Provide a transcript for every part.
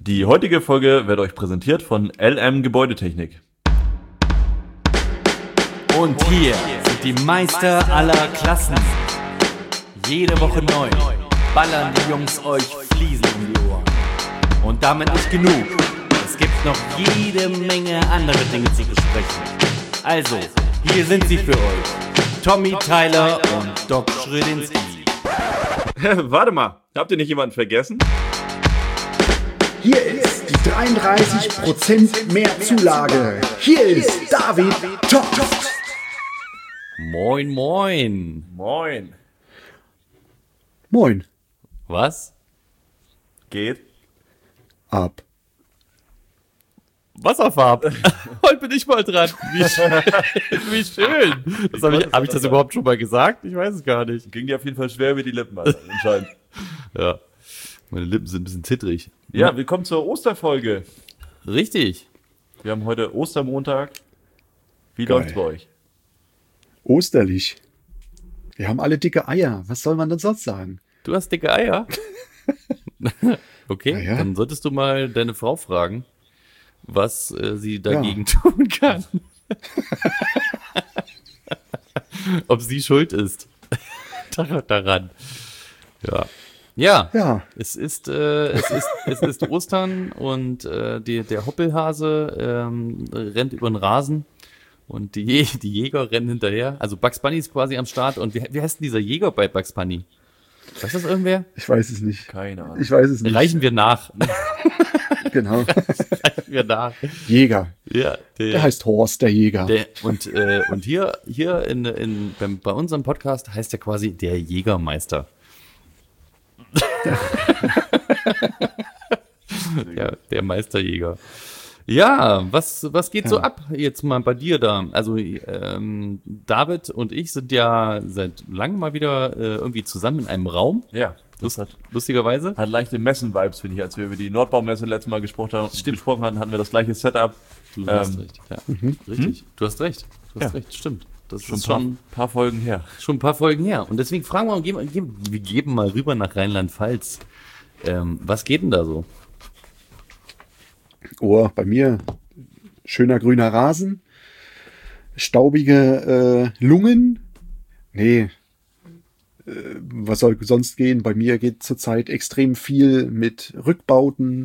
Die heutige Folge wird euch präsentiert von LM Gebäudetechnik. Und hier sind die Meister aller Klassen. Jede Woche neu ballern die Jungs euch Fliesen um die Ohren. Und damit nicht genug. Es gibt noch jede Menge andere Dinge zu besprechen. Also, hier sind sie für euch. Tommy Tyler und Doc Schrödinski. Warte mal, habt ihr nicht jemanden vergessen? Hier ist die 33% mehr Zulage. Hier ist David Toft. Moin, moin. Moin. Moin. Was? Geht? Ab. Wasserfarben. Heute bin ich mal dran. Wie schön. Hab ich das überhaupt schon mal gesagt? Ich weiß es gar nicht. Ging dir auf jeden Fall schwer über die Lippen, Alter, anscheinend. Ja, meine Lippen sind ein bisschen zittrig. Ja, willkommen zur Osterfolge. Richtig. Wir haben heute Ostermontag. Wie Geil. läuft's bei euch? Osterlich. Wir haben alle dicke Eier. Was soll man denn sonst sagen? Du hast dicke Eier? Okay, Ja. dann solltest du mal deine Frau fragen, was sie dagegen tun kann. Ob sie schuld ist daran. Ja. Ja, Ja. es ist Ostern und der Hoppelhase rennt über den Rasen und die Jäger rennen hinterher. Also Bugs Bunny ist quasi am Start. Und wie heißt denn dieser Jäger bei Bugs Bunny? Weiß das irgendwer? Ich weiß es nicht. Keine Ahnung. Ich weiß es nicht. Reichen wir nach. Genau. Reichen wir nach. Jäger. Ja, Der heißt Horst, der Jäger. und hier bei unserem Podcast heißt er quasi der Jägermeister. Ja, der Meisterjäger. Ja, was geht so ab jetzt mal bei dir da? Also David und ich sind ja seit langem mal wieder irgendwie zusammen in einem Raum. Ja, das hat Lustigerweise. leichte Messen-Vibes, finde ich. Als wir über die Nordbaumesse letztes Mal gesprochen hatten, hatten wir das gleiche Setup. Du hast recht. Ja. Richtig. Du hast recht. Recht, stimmt. Das ist schon ein paar Folgen her. schon ein paar Folgen her. Und deswegen fragen wir geben mal rüber nach Rheinland-Pfalz. Was geht denn da so? Oh, bei mir schöner grüner Rasen, staubige Lungen. Nee, was soll sonst gehen? Bei mir geht zurzeit extrem viel mit Rückbauten,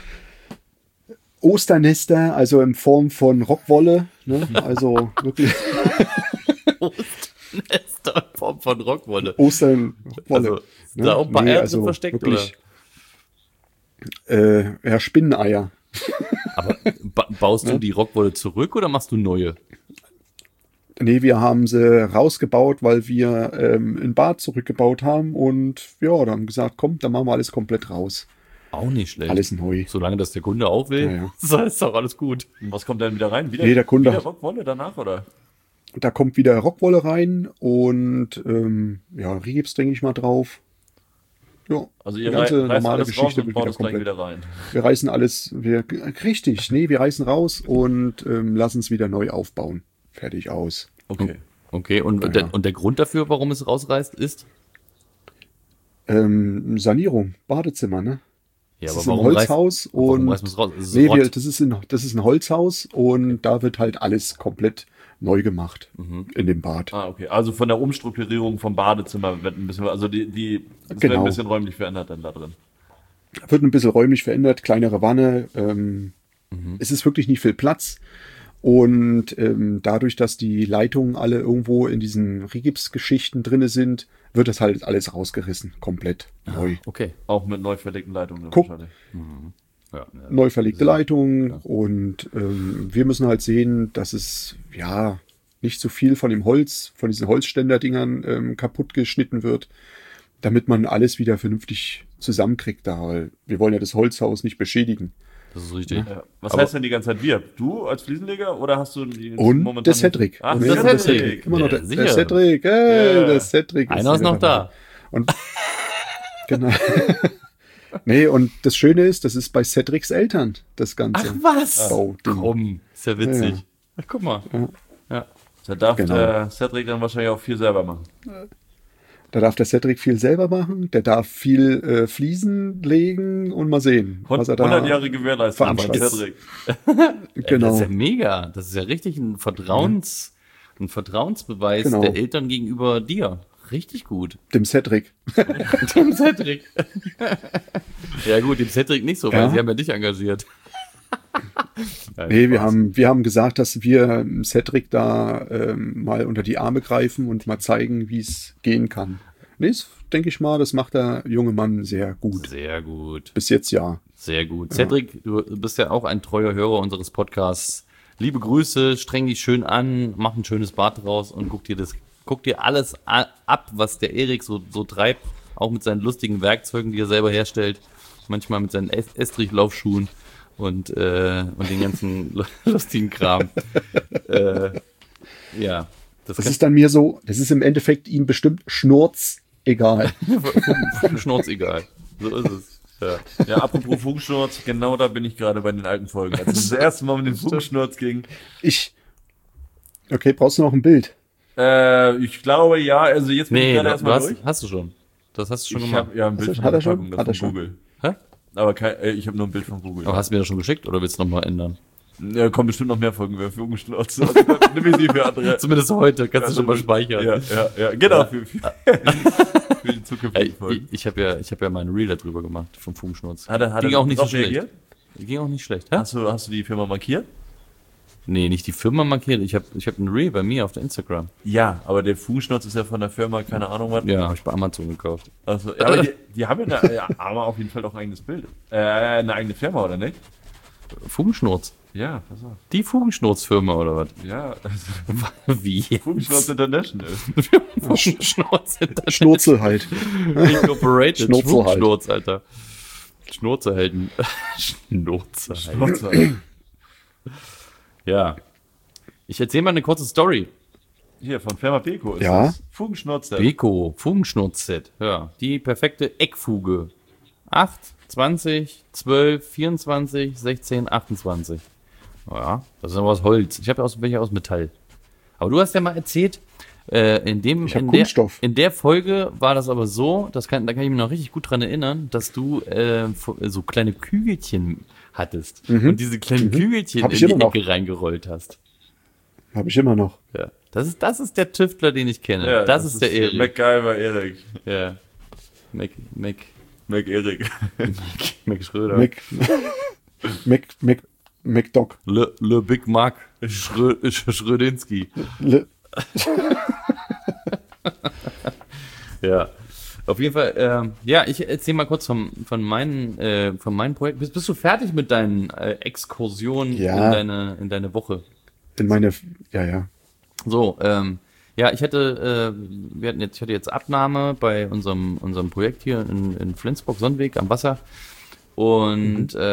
Osternester, also in Form von Rockwolle. Ne? Also wirklich Osternester in Form von Rockwolle. Rockwolle. Also, sind da auch ein paar Eier drin versteckt, wirklich, ja, Spinneneier. Aber baust du die Rockwolle zurück oder machst du neue? Nee, wir haben sie rausgebaut, weil wir ein Bad zurückgebaut haben und ja, dann haben gesagt, komm, dann machen wir alles komplett raus. Auch nicht schlecht. Alles neu. Solange das der Kunde auch will, Ja, so ist doch alles gut. Und was kommt denn wieder rein? Nee, der Kunde- Wieder Rockwolle danach, oder? Da kommt wieder Rockwolle rein und ja, Rigips denke ich mal drauf. Ja, Also ihr die ganze reißt normale alles Geschichte raus und wird baut wieder es gleich komplett. wieder rein. Wir reißen alles, richtig, nee, wir reißen raus und lassen es wieder neu aufbauen. Fertig aus. Okay. Okay, und der Grund dafür, warum es rausreißt, ist? Sanierung, Badezimmer, ne? Ja, Das ist ein Holzhaus warum und reißt man es raus? Es ist nee, Rott. das ist ein Holzhaus und da wird halt alles komplett neu gemacht in dem Bad. Ah, okay. Also von der Umstrukturierung vom Badezimmer wird ein bisschen, also es wird Genau. ein bisschen räumlich verändert dann da drin. Wird ein bisschen räumlich verändert, kleinere Wanne. Es ist wirklich nicht viel Platz. Und dadurch, dass die Leitungen alle irgendwo in diesen Rigipsgeschichten drinne sind, wird das halt alles rausgerissen, komplett neu. Okay. Auch mit neu verlegten Leitungen Guck. wahrscheinlich. Ja, Neu verlegte Leitungen und wir müssen halt sehen, dass es ja nicht zu viel von dem Holz, von diesen Holzständer-Dingern kaputt geschnitten wird, damit man alles wieder vernünftig zusammenkriegt da, weil wir wollen ja das Holzhaus nicht beschädigen. das ist richtig. Ja. Was heißt denn die ganze Zeit wir? Du als Fliesenleger oder hast du Und der Cedric. Ach, Und der der Cedric. Immer noch Ja, der sicher. Cedric. Ja. Der Cedric. Einer ist wieder noch da. Und genau. Nee, und das Schöne ist, das ist bei Cedrics Eltern, das Ganze. Ach was? Bauding. Komm, ist ja witzig. Ja. Ach, guck mal. Ja. Da darf Genau. der Cedric dann wahrscheinlich auch viel selber machen. Da darf der Cedric viel selber machen, der darf viel Fliesen legen und mal sehen, was er da 100 Jahre Gewährleistung bei veranstaltet. Cedric. Das Genau. ist ja mega. Das ist ja richtig ein Vertrauensbeweis Genau. der Eltern gegenüber dir. Richtig gut. Dem Cedric. Dem Cedric. Ja gut, dem Cedric nicht so, weil Ja. sie haben ja dich engagiert. Nein, Nee, Spaß. wir haben gesagt, dass wir Cedric da mal unter die Arme greifen und mal zeigen, wie es gehen kann. Nee, das denke ich mal, das macht der junge Mann sehr gut. Sehr gut. Bis jetzt ja. Sehr gut. Cedric, du bist ja auch ein treuer Hörer unseres Podcasts. Liebe Grüße, streng dich schön an, mach ein schönes Bad draus und guck dir alles ab, was der Erik so treibt, auch mit seinen lustigen Werkzeugen, die er selber herstellt, manchmal mit seinen Estrich-Laufschuhen und den ganzen lustigen Kram. Ja, Das ist dann mir so, das ist im Endeffekt ihm bestimmt schnurzegal. Schnurz egal. So ist es. Ja. Ja, apropos Funkschnurz, genau da bin ich gerade bei den alten Folgen. Als es das erste Mal mit dem Funkschnurz ging. Okay, brauchst du noch ein Bild? Ich glaube, ja, also jetzt bin ich Nee, gerade du erstmal durch. hast du schon. Das hast du schon Ich gemacht. habe ja ein Bild Hat von er der schon? Packung, das Hat er von schon? Google. Hä? Aber ich habe nur ein Bild von Google. Aber hast du mir das schon geschickt oder willst du nochmal ändern? Ja, kommen bestimmt noch mehr Folgen über Funkschnurz. Also, dann nehme ich sie für andere. Zumindest heute, kannst du schon mal speichern. Ja, genau, für die zukünftigen Folgen. Ich habe ja meinen Reel darüber gemacht, vom Funkschnurz. Hat er Ging auch nicht so drauf schlecht. reagiert? Ging auch nicht schlecht, hä? Hast du die Firma markiert? Nee, nicht die Firma markiert. Ich hab einen Reel bei mir auf der Instagram. Ja, aber der Funkschnurz ist ja von der Firma, keine Ahnung was. Ja, habe ich bei Amazon gekauft. Also, ja, aber die haben ja aber auf jeden Fall doch ein eigenes Bild. Eine eigene Firma, oder nicht? Fugenschnurz. Ja, pass auf. Die Fugenschnurz-Firma oder was? Ja, also, Wie? Funkschnurz International. Fugenschnurz. Schnurzel halt. Incorporated. Schnurzel halt. Fugenschnurz, Alter. Schnurzelhelden. Schnurzelhelden. Schnurz. Ja. Ich erzähle mal eine kurze Story. Hier, von Firma Beko ist Ja. das. Funkschnurz. Beko, Fugenschnurz-Set. Ja, die perfekte Eckfuge. 8, 20, 12, 24, 16, 28. Ja, das ist aber aus Holz. Ich habe ja welche aus Metall. Aber du hast ja mal erzählt, Ich hab Kunststoff. in der Folge war das aber so, da kann ich mich noch richtig gut dran erinnern, dass du so kleine Kügelchen hattest und diese kleinen Kügelchen Hab in ich die immer noch. Ecke reingerollt hast. Habe ich immer noch. Ja. Das ist der Tüftler, den ich kenne. Ja, das ist der Erik. MacGyver Erik. Ja. Mac Erik. Schröder. McDoc. Le Big Mac Schrödinski. Ja. Auf jeden Fall, ja, ich erzähle mal kurz von meinen Projekten. Bist du fertig mit deinen Exkursionen Ja. in deine Woche? Ja. So, ja, ich hatte jetzt Abnahme bei unserem Projekt hier in Flensburg, Sonnenweg am Wasser. Und, und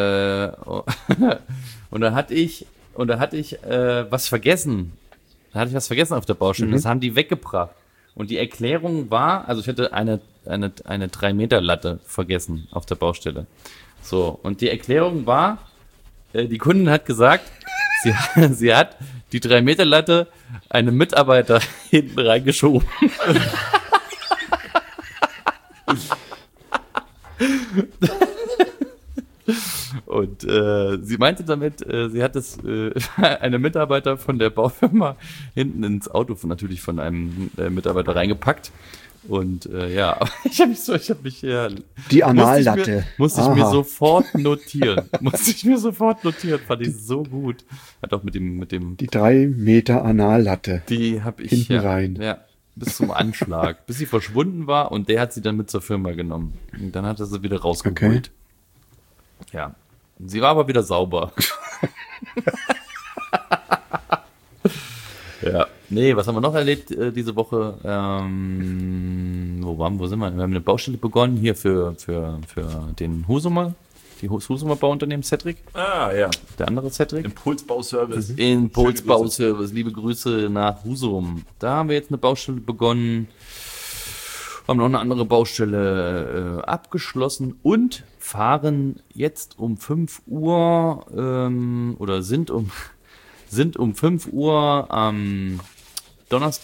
da hatte ich was vergessen. Da hatte ich was vergessen auf der Baustelle. Das haben die weggebracht. Und die Erklärung war, also ich hatte eine 3-Meter-Latte vergessen auf der Baustelle. So, und die Erklärung war, die Kundin hat gesagt, sie hat die 3-Meter-Latte einem Mitarbeiter hinten reingeschoben. Und sie meinte damit, sie hat es einem Mitarbeiter von der Baufirma hinten ins Auto natürlich von einem Mitarbeiter reingepackt. Und ja, aber ich habe mich Die Anallatte. musste ich mir Aha. sofort notieren. Fand ich so gut. Hat auch mit dem Die 3 Meter Anallatte. die habe ich Hinten ja, rein. ja, bis zum Anschlag, bis sie verschwunden war und der hat sie dann mit zur Firma genommen. Und dann hat er sie wieder rausgeholt. Ja, sie war aber wieder sauber. Ja, nee, was haben wir noch erlebt diese Woche? Wo sind wir? Wir haben eine Baustelle begonnen hier für den Husumer, das Husumer Bauunternehmen Cedric, Ah, ja. der andere Cedric. Impulsbauservice. Impulsbauservice, liebe Grüße nach Husum. Da haben wir jetzt eine Baustelle begonnen, haben noch eine andere Baustelle abgeschlossen und fahren jetzt um 5 Uhr oder sind um 5 Uhr am Donnerstag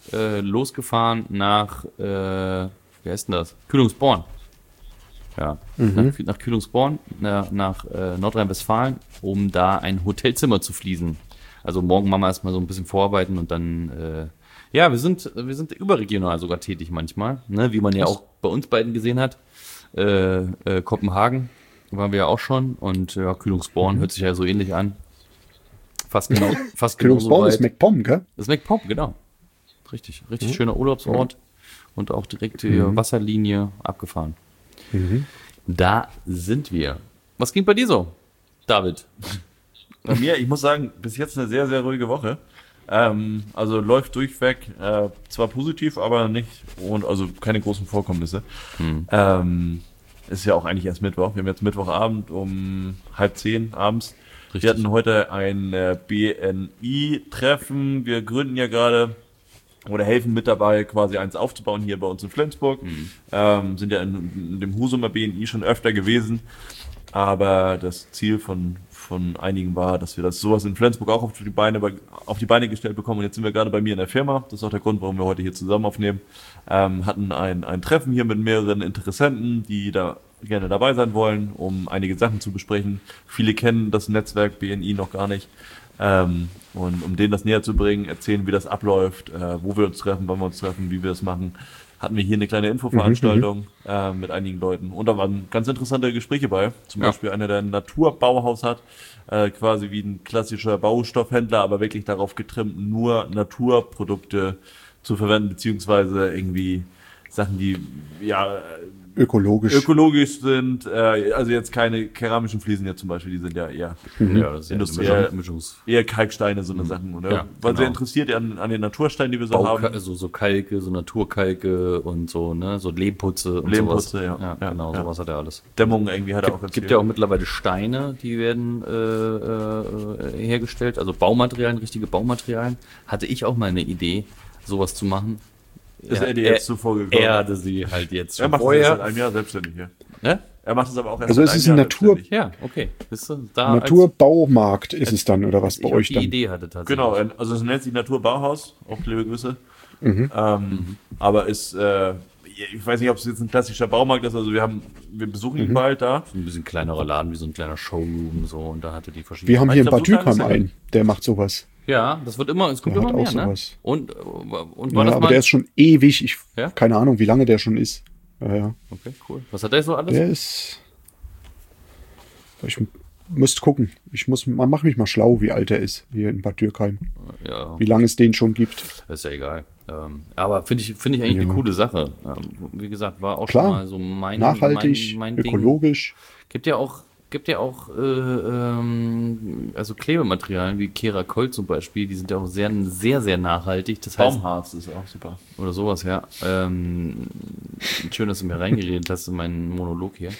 losgefahren nach, wie heißt denn das? Kühlungsborn. Ja, nach Kühlungsborn, nach Nordrhein-Westfalen, um da ein Hotelzimmer zu fließen. Also morgen machen wir erstmal so ein bisschen vorarbeiten und dann, wir sind überregional sogar tätig manchmal, ne? Wie man ja auch bei uns beiden gesehen hat. Kopenhagen waren wir ja auch schon und ja, Kühlungsborn hört sich ja so ähnlich an. Fast genau Kühlungsborn so ist MacPom, gell? Das ist MacPom, genau. Richtig schöner Urlaubsort und auch direkt die Wasserlinie abgefahren. Da sind wir. Was ging bei dir so, David? Bei mir, ich muss sagen, bis jetzt eine sehr, sehr ruhige Woche. Also läuft durchweg, zwar positiv, aber nicht, und also keine großen Vorkommnisse. Ist ja auch eigentlich erst Mittwoch. Wir haben jetzt Mittwochabend um 9:30 abends. Richtig. Wir hatten heute ein BNI-Treffen. Wir gründen ja gerade oder helfen mit dabei, quasi eins aufzubauen hier bei uns in Flensburg. Sind ja in dem Husumer BNI schon öfter gewesen. Aber das Ziel von einigen war, dass wir sowas in Flensburg auch auf die Beine gestellt bekommen. Und jetzt sind wir gerade bei mir in der Firma. Das ist auch der Grund, warum wir heute hier zusammen aufnehmen. Hatten ein Treffen hier mit mehreren Interessenten, die da gerne dabei sein wollen, um einige Sachen zu besprechen. Viele kennen das Netzwerk BNI noch gar nicht. Und um denen das näher zu bringen, erzählen, wie das abläuft, wo wir uns treffen, wann wir uns treffen, wie wir das machen, hatten wir hier eine kleine Infoveranstaltung mit einigen Leuten. Und da waren ganz interessante Gespräche bei. Zum Beispiel einer, der ein Naturbauhaus hat, quasi wie ein klassischer Baustoffhändler, aber wirklich darauf getrimmt, nur Naturprodukte zu verwenden, beziehungsweise irgendwie Sachen, die ökologisch sind, also jetzt keine keramischen Fliesen jetzt zum Beispiel, die sind ja eher Das ist industriell, Mischungs eher Kalksteine, so eine Sachen. Oder? Ja, War sehr genau. interessiert an den Natursteinen, die wir so haben. so Kalke, so Naturkalke und so, ne, so Lehmputze und Lehmputze, sowas. ja. Genau, Ja. sowas hat er alles. Dämmung irgendwie hat er auch Gibt ja auch mittlerweile Steine, die werden hergestellt, also Baumaterialien, richtige Baumaterialien. Hatte ich auch mal eine Idee, sowas zu machen. Ist er dir jetzt zuvor gekommen? Er hatte sie halt jetzt Er schon macht das vorher. seit einem Jahr selbstständig hier. Ne? Er macht es aber auch erst Also seit es ist einem ein Jahr Natur- selbstständig. Ja, okay. Bist du da Naturbaumarkt ist es dann, oder was als bei ich auch euch die dann? Idee hatte tatsächlich. Genau, also es nennt sich Naturbauhaus, auch liebe Grüße. Aber ist, ich weiß nicht, ob es jetzt ein klassischer Baumarkt ist, also wir besuchen ihn bald da. Ein bisschen kleinerer Laden, wie so ein kleiner Showroom so und da hatte die verschiedenen. Wir haben hier in Ich glaub, Bad so klein ist Dürkheim er einen, der macht sowas. Ja, das wird immer, es kommt Der immer hat auch mehr, ne? sowas. Und Ja, war das aber mal? der ist schon ewig, Ja? keine Ahnung, wie lange der schon ist. Ja. Okay, cool. Was hat der so alles? Der ist. Ich müsste gucken. Man macht mich mal schlau, wie alt er ist hier in Bad Dürkheim. Ja, Wie lange es den schon gibt. ist ja egal. Aber finde ich eigentlich eine coole Sache. Wie gesagt, war auch Klar. schon mal so Nachhaltig, mein Ding. ökologisch. Gibt ja auch also Klebematerialien wie Kerakol zum Beispiel, die sind ja auch sehr, sehr, sehr nachhaltig. Das heißt, Baumharz ist auch super. oder sowas, ja. Schön, dass du mir reingeredet hast in meinen Monolog hier.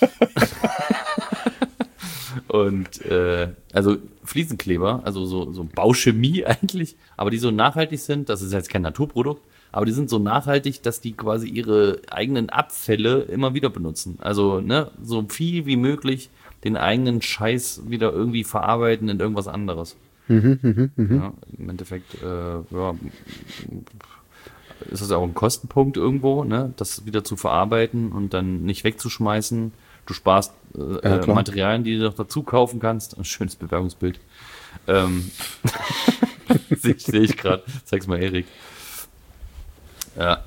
Und also Fliesenkleber, also so Bauchemie eigentlich, aber die so nachhaltig sind, das ist jetzt kein Naturprodukt, aber die sind so nachhaltig, dass die quasi ihre eigenen Abfälle immer wieder benutzen. Also ne, so viel wie möglich den eigenen Scheiß wieder irgendwie verarbeiten in irgendwas anderes. Ja, im Endeffekt, ist das auch ein Kostenpunkt irgendwo, ne, das wieder zu verarbeiten und dann nicht wegzuschmeißen. Du sparst klar. Materialien, die du noch dazu kaufen kannst. Ein schönes Bewerbungsbild. Sehe ich gerade. Zeig's mal, Erik. Ja.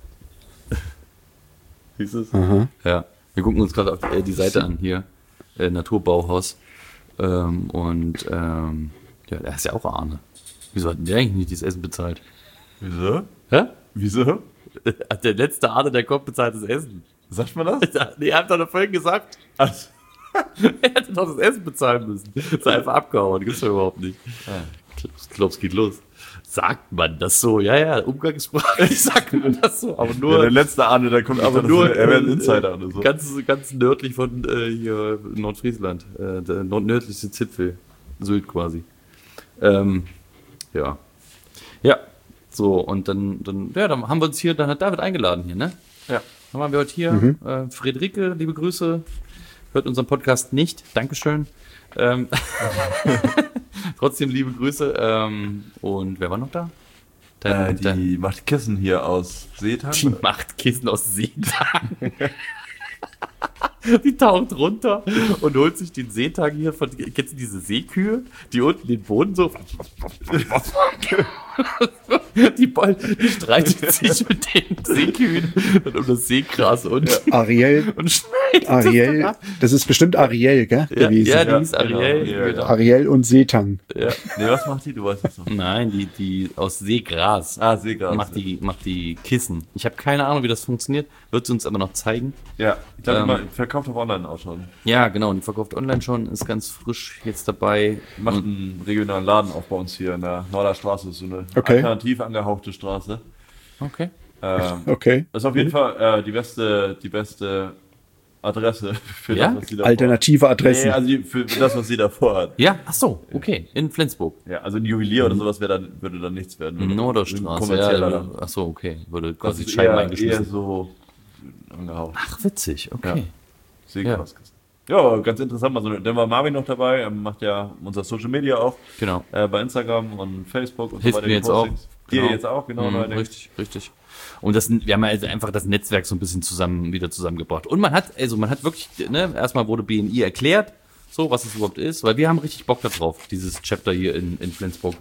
Siehst du es? Ja. Wir gucken uns gerade auf die Seite an hier. Naturbauhaus. Ja, der ist ja auch Arne. Wieso hat der eigentlich nicht dieses Essen bezahlt? Wieso? Hä? Wieso? Der letzte Arne, der kommt, bezahlt das Essen. Sagt man das? Nee, ihr habt doch noch vorhin gesagt. Also, Er hätte doch das Essen bezahlen müssen. Ist einfach abgehauen. Gibt's doch überhaupt nicht. Ich glaube, es geht los. Sagt man das so? Ja, umgangssprachlich sagt man das so. Aber nur, der letzte Ahne, der kommt aber nicht, nur er wäre ein Insider oder so. ganz nördlich von hier Nordfriesland. Der nördlichste Zipfel. Sylt quasi. Ja. Ja. So, und dann haben wir uns hier, dann hat David eingeladen hier, ne? Ja. Dann waren wir heute hier. Friederike, liebe Grüße. Hört unseren Podcast nicht. Dankeschön. Trotzdem liebe Grüße. Und wer war noch da? Die macht Kissen hier aus Seetang. Die macht Kissen aus Seetang. Die taucht runter und holt sich den Seetang hier von, kennst du diese Seekühe, die unten den Boden so, die streitet sich mit den Seekühen und um das Seegras und Ariel, und schneidet Ariel, das das ist bestimmt Ariel, gell? Ja, gewesen. ja, die hieß Ariel. genau. Genau. Ariel und Seetang. Ja. Nee, was macht die? Du weißt es noch. Nein, die aus Seegras Seegras. macht die Kissen. Ich habe keine Ahnung, wie das funktioniert, wird sie uns aber noch zeigen. Ja, ich glaube, verkauft auf Online auch schon. Ja, genau, die verkauft online schon, ist ganz frisch jetzt dabei. Macht einen regionalen Laden auch bei uns hier in der Norderstraße. So eine Okay. alternativ angehauchte Straße. Okay. Okay. Das ist auf jeden Fall die beste Adresse für Ja? das, was sie da Alternative Adressen. Nee, also für das, was sie da vorhat. Ja, ach so, okay, in Flensburg. Ja, also ein Juwelier oder sowas würde dann nichts werden. Würde Norderstraße, kommerzieller ja. dann. Ach so, okay, würde Das quasi ist Scheiben eher eingeschmissen. so angehaucht. Ach, witzig, okay. Seegras. Ja, ganz interessant. Also, dann war Marvin noch dabei, er macht ja unser Social Media auch. Genau. Bei Instagram und Facebook und Hilft so weiter. mir die jetzt auch. Postings. Dir Genau. jetzt auch, genau. neuerdings. Richtig. Und wir haben also einfach das Netzwerk so ein bisschen wieder zusammengebracht. Und man hat wirklich, erstmal wurde BNI erklärt, so, was es überhaupt ist, weil wir haben richtig Bock darauf, dieses Chapter hier in Flensburg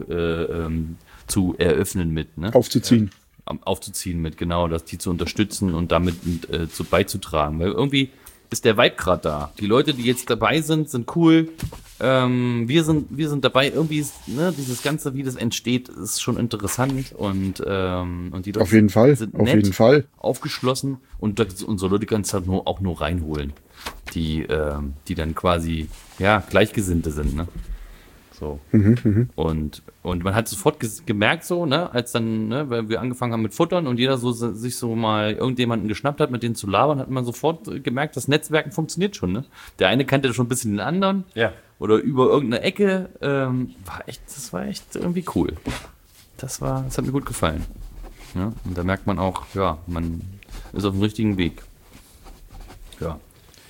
zu eröffnen mit, ne? Aufzuziehen. Aufzuziehen mit, genau, die zu unterstützen und damit beizutragen. Weil irgendwie ist der Vibe gerade da. Die Leute, die jetzt dabei sind cool. Wir sind dabei. Irgendwie ist, dieses Ganze, wie das entsteht, ist schon interessant und die Leute Auf jeden Fall. sind Auf nett, jeden Fall. aufgeschlossen und unsere Leute kannst halt auch nur reinholen, die dann quasi Gleichgesinnte sind, ne? So. Und man hat sofort gemerkt, so, ne, als dann, weil wir angefangen haben mit Futtern und jeder so sich so mal irgendjemanden geschnappt hat, mit denen zu labern, hat man sofort gemerkt, das Netzwerken funktioniert schon, ne? Der eine kannte schon ein bisschen den anderen. Ja. Oder über irgendeine Ecke. Das war echt irgendwie cool. Das hat mir gut gefallen. Ja, und da merkt man auch, ja, man ist auf dem richtigen Weg. Ja.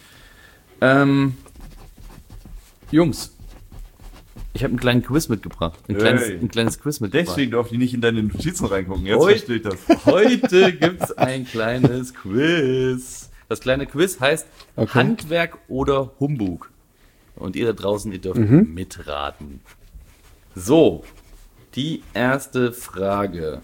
Jungs, ich habe einen kleinen Quiz mitgebracht. Ein kleines Quiz mitgebracht. Deswegen durfte ich nicht in deine Notizen reingucken. Jetzt verstehe ich das. Heute gibt's ein kleines Quiz. Das kleine Quiz heißt Handwerk oder Humbug. Und ihr da draußen, ihr dürft mitraten. So, die erste Frage.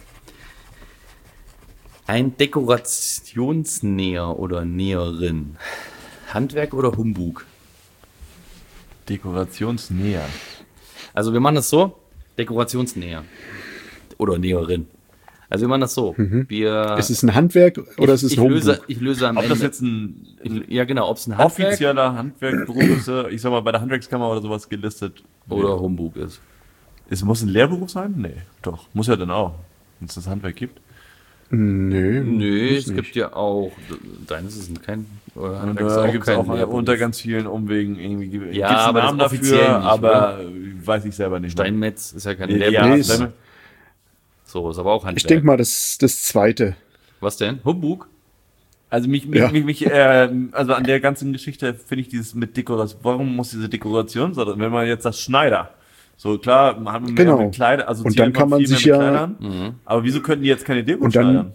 Ein Dekorationsnäher oder Näherin. Handwerk oder Humbug? Dekorationsnäher. Also wir machen das so, Dekorationsnäher oder Näherin. Also wir machen das so. Ist es ein Handwerk oder ist es ein Humbug? Ich löse am Ob Ende. das jetzt ein Ob es ein Handwerk offizieller Handwerksberuf ist, ich sag mal, bei der Handwerkskammer oder sowas gelistet. oder Humbug ist. Es muss ein Lehrberuf sein? Nee, doch. Muss ja dann auch. Wenn es das Handwerk gibt. Nö, Es gibt ja auch, deines ist kein Und Handwerk ist da gibt es auch Lehrberuf. unter ganz vielen Umwegen irgendwie gibt's Ja, aber einen Namen das offiziell dafür, nicht, aber weiß ich selber nicht. Steinmetz ist ja kein Ja, Lehrberuf. ist- So, ist aber auch Handwerk. Ich denke mal, das Zweite. Was denn? Humbug? Also Ja. also an der ganzen Geschichte finde ich dieses mit Dekoration, warum muss diese Dekoration sein? Wenn man jetzt das Schneider, so klar, man hat mehr Genau. mit Kleider, also Und dann kann man sich ja- Kleidern, aber wieso könnten die jetzt keine Deko Und dann- schneidern?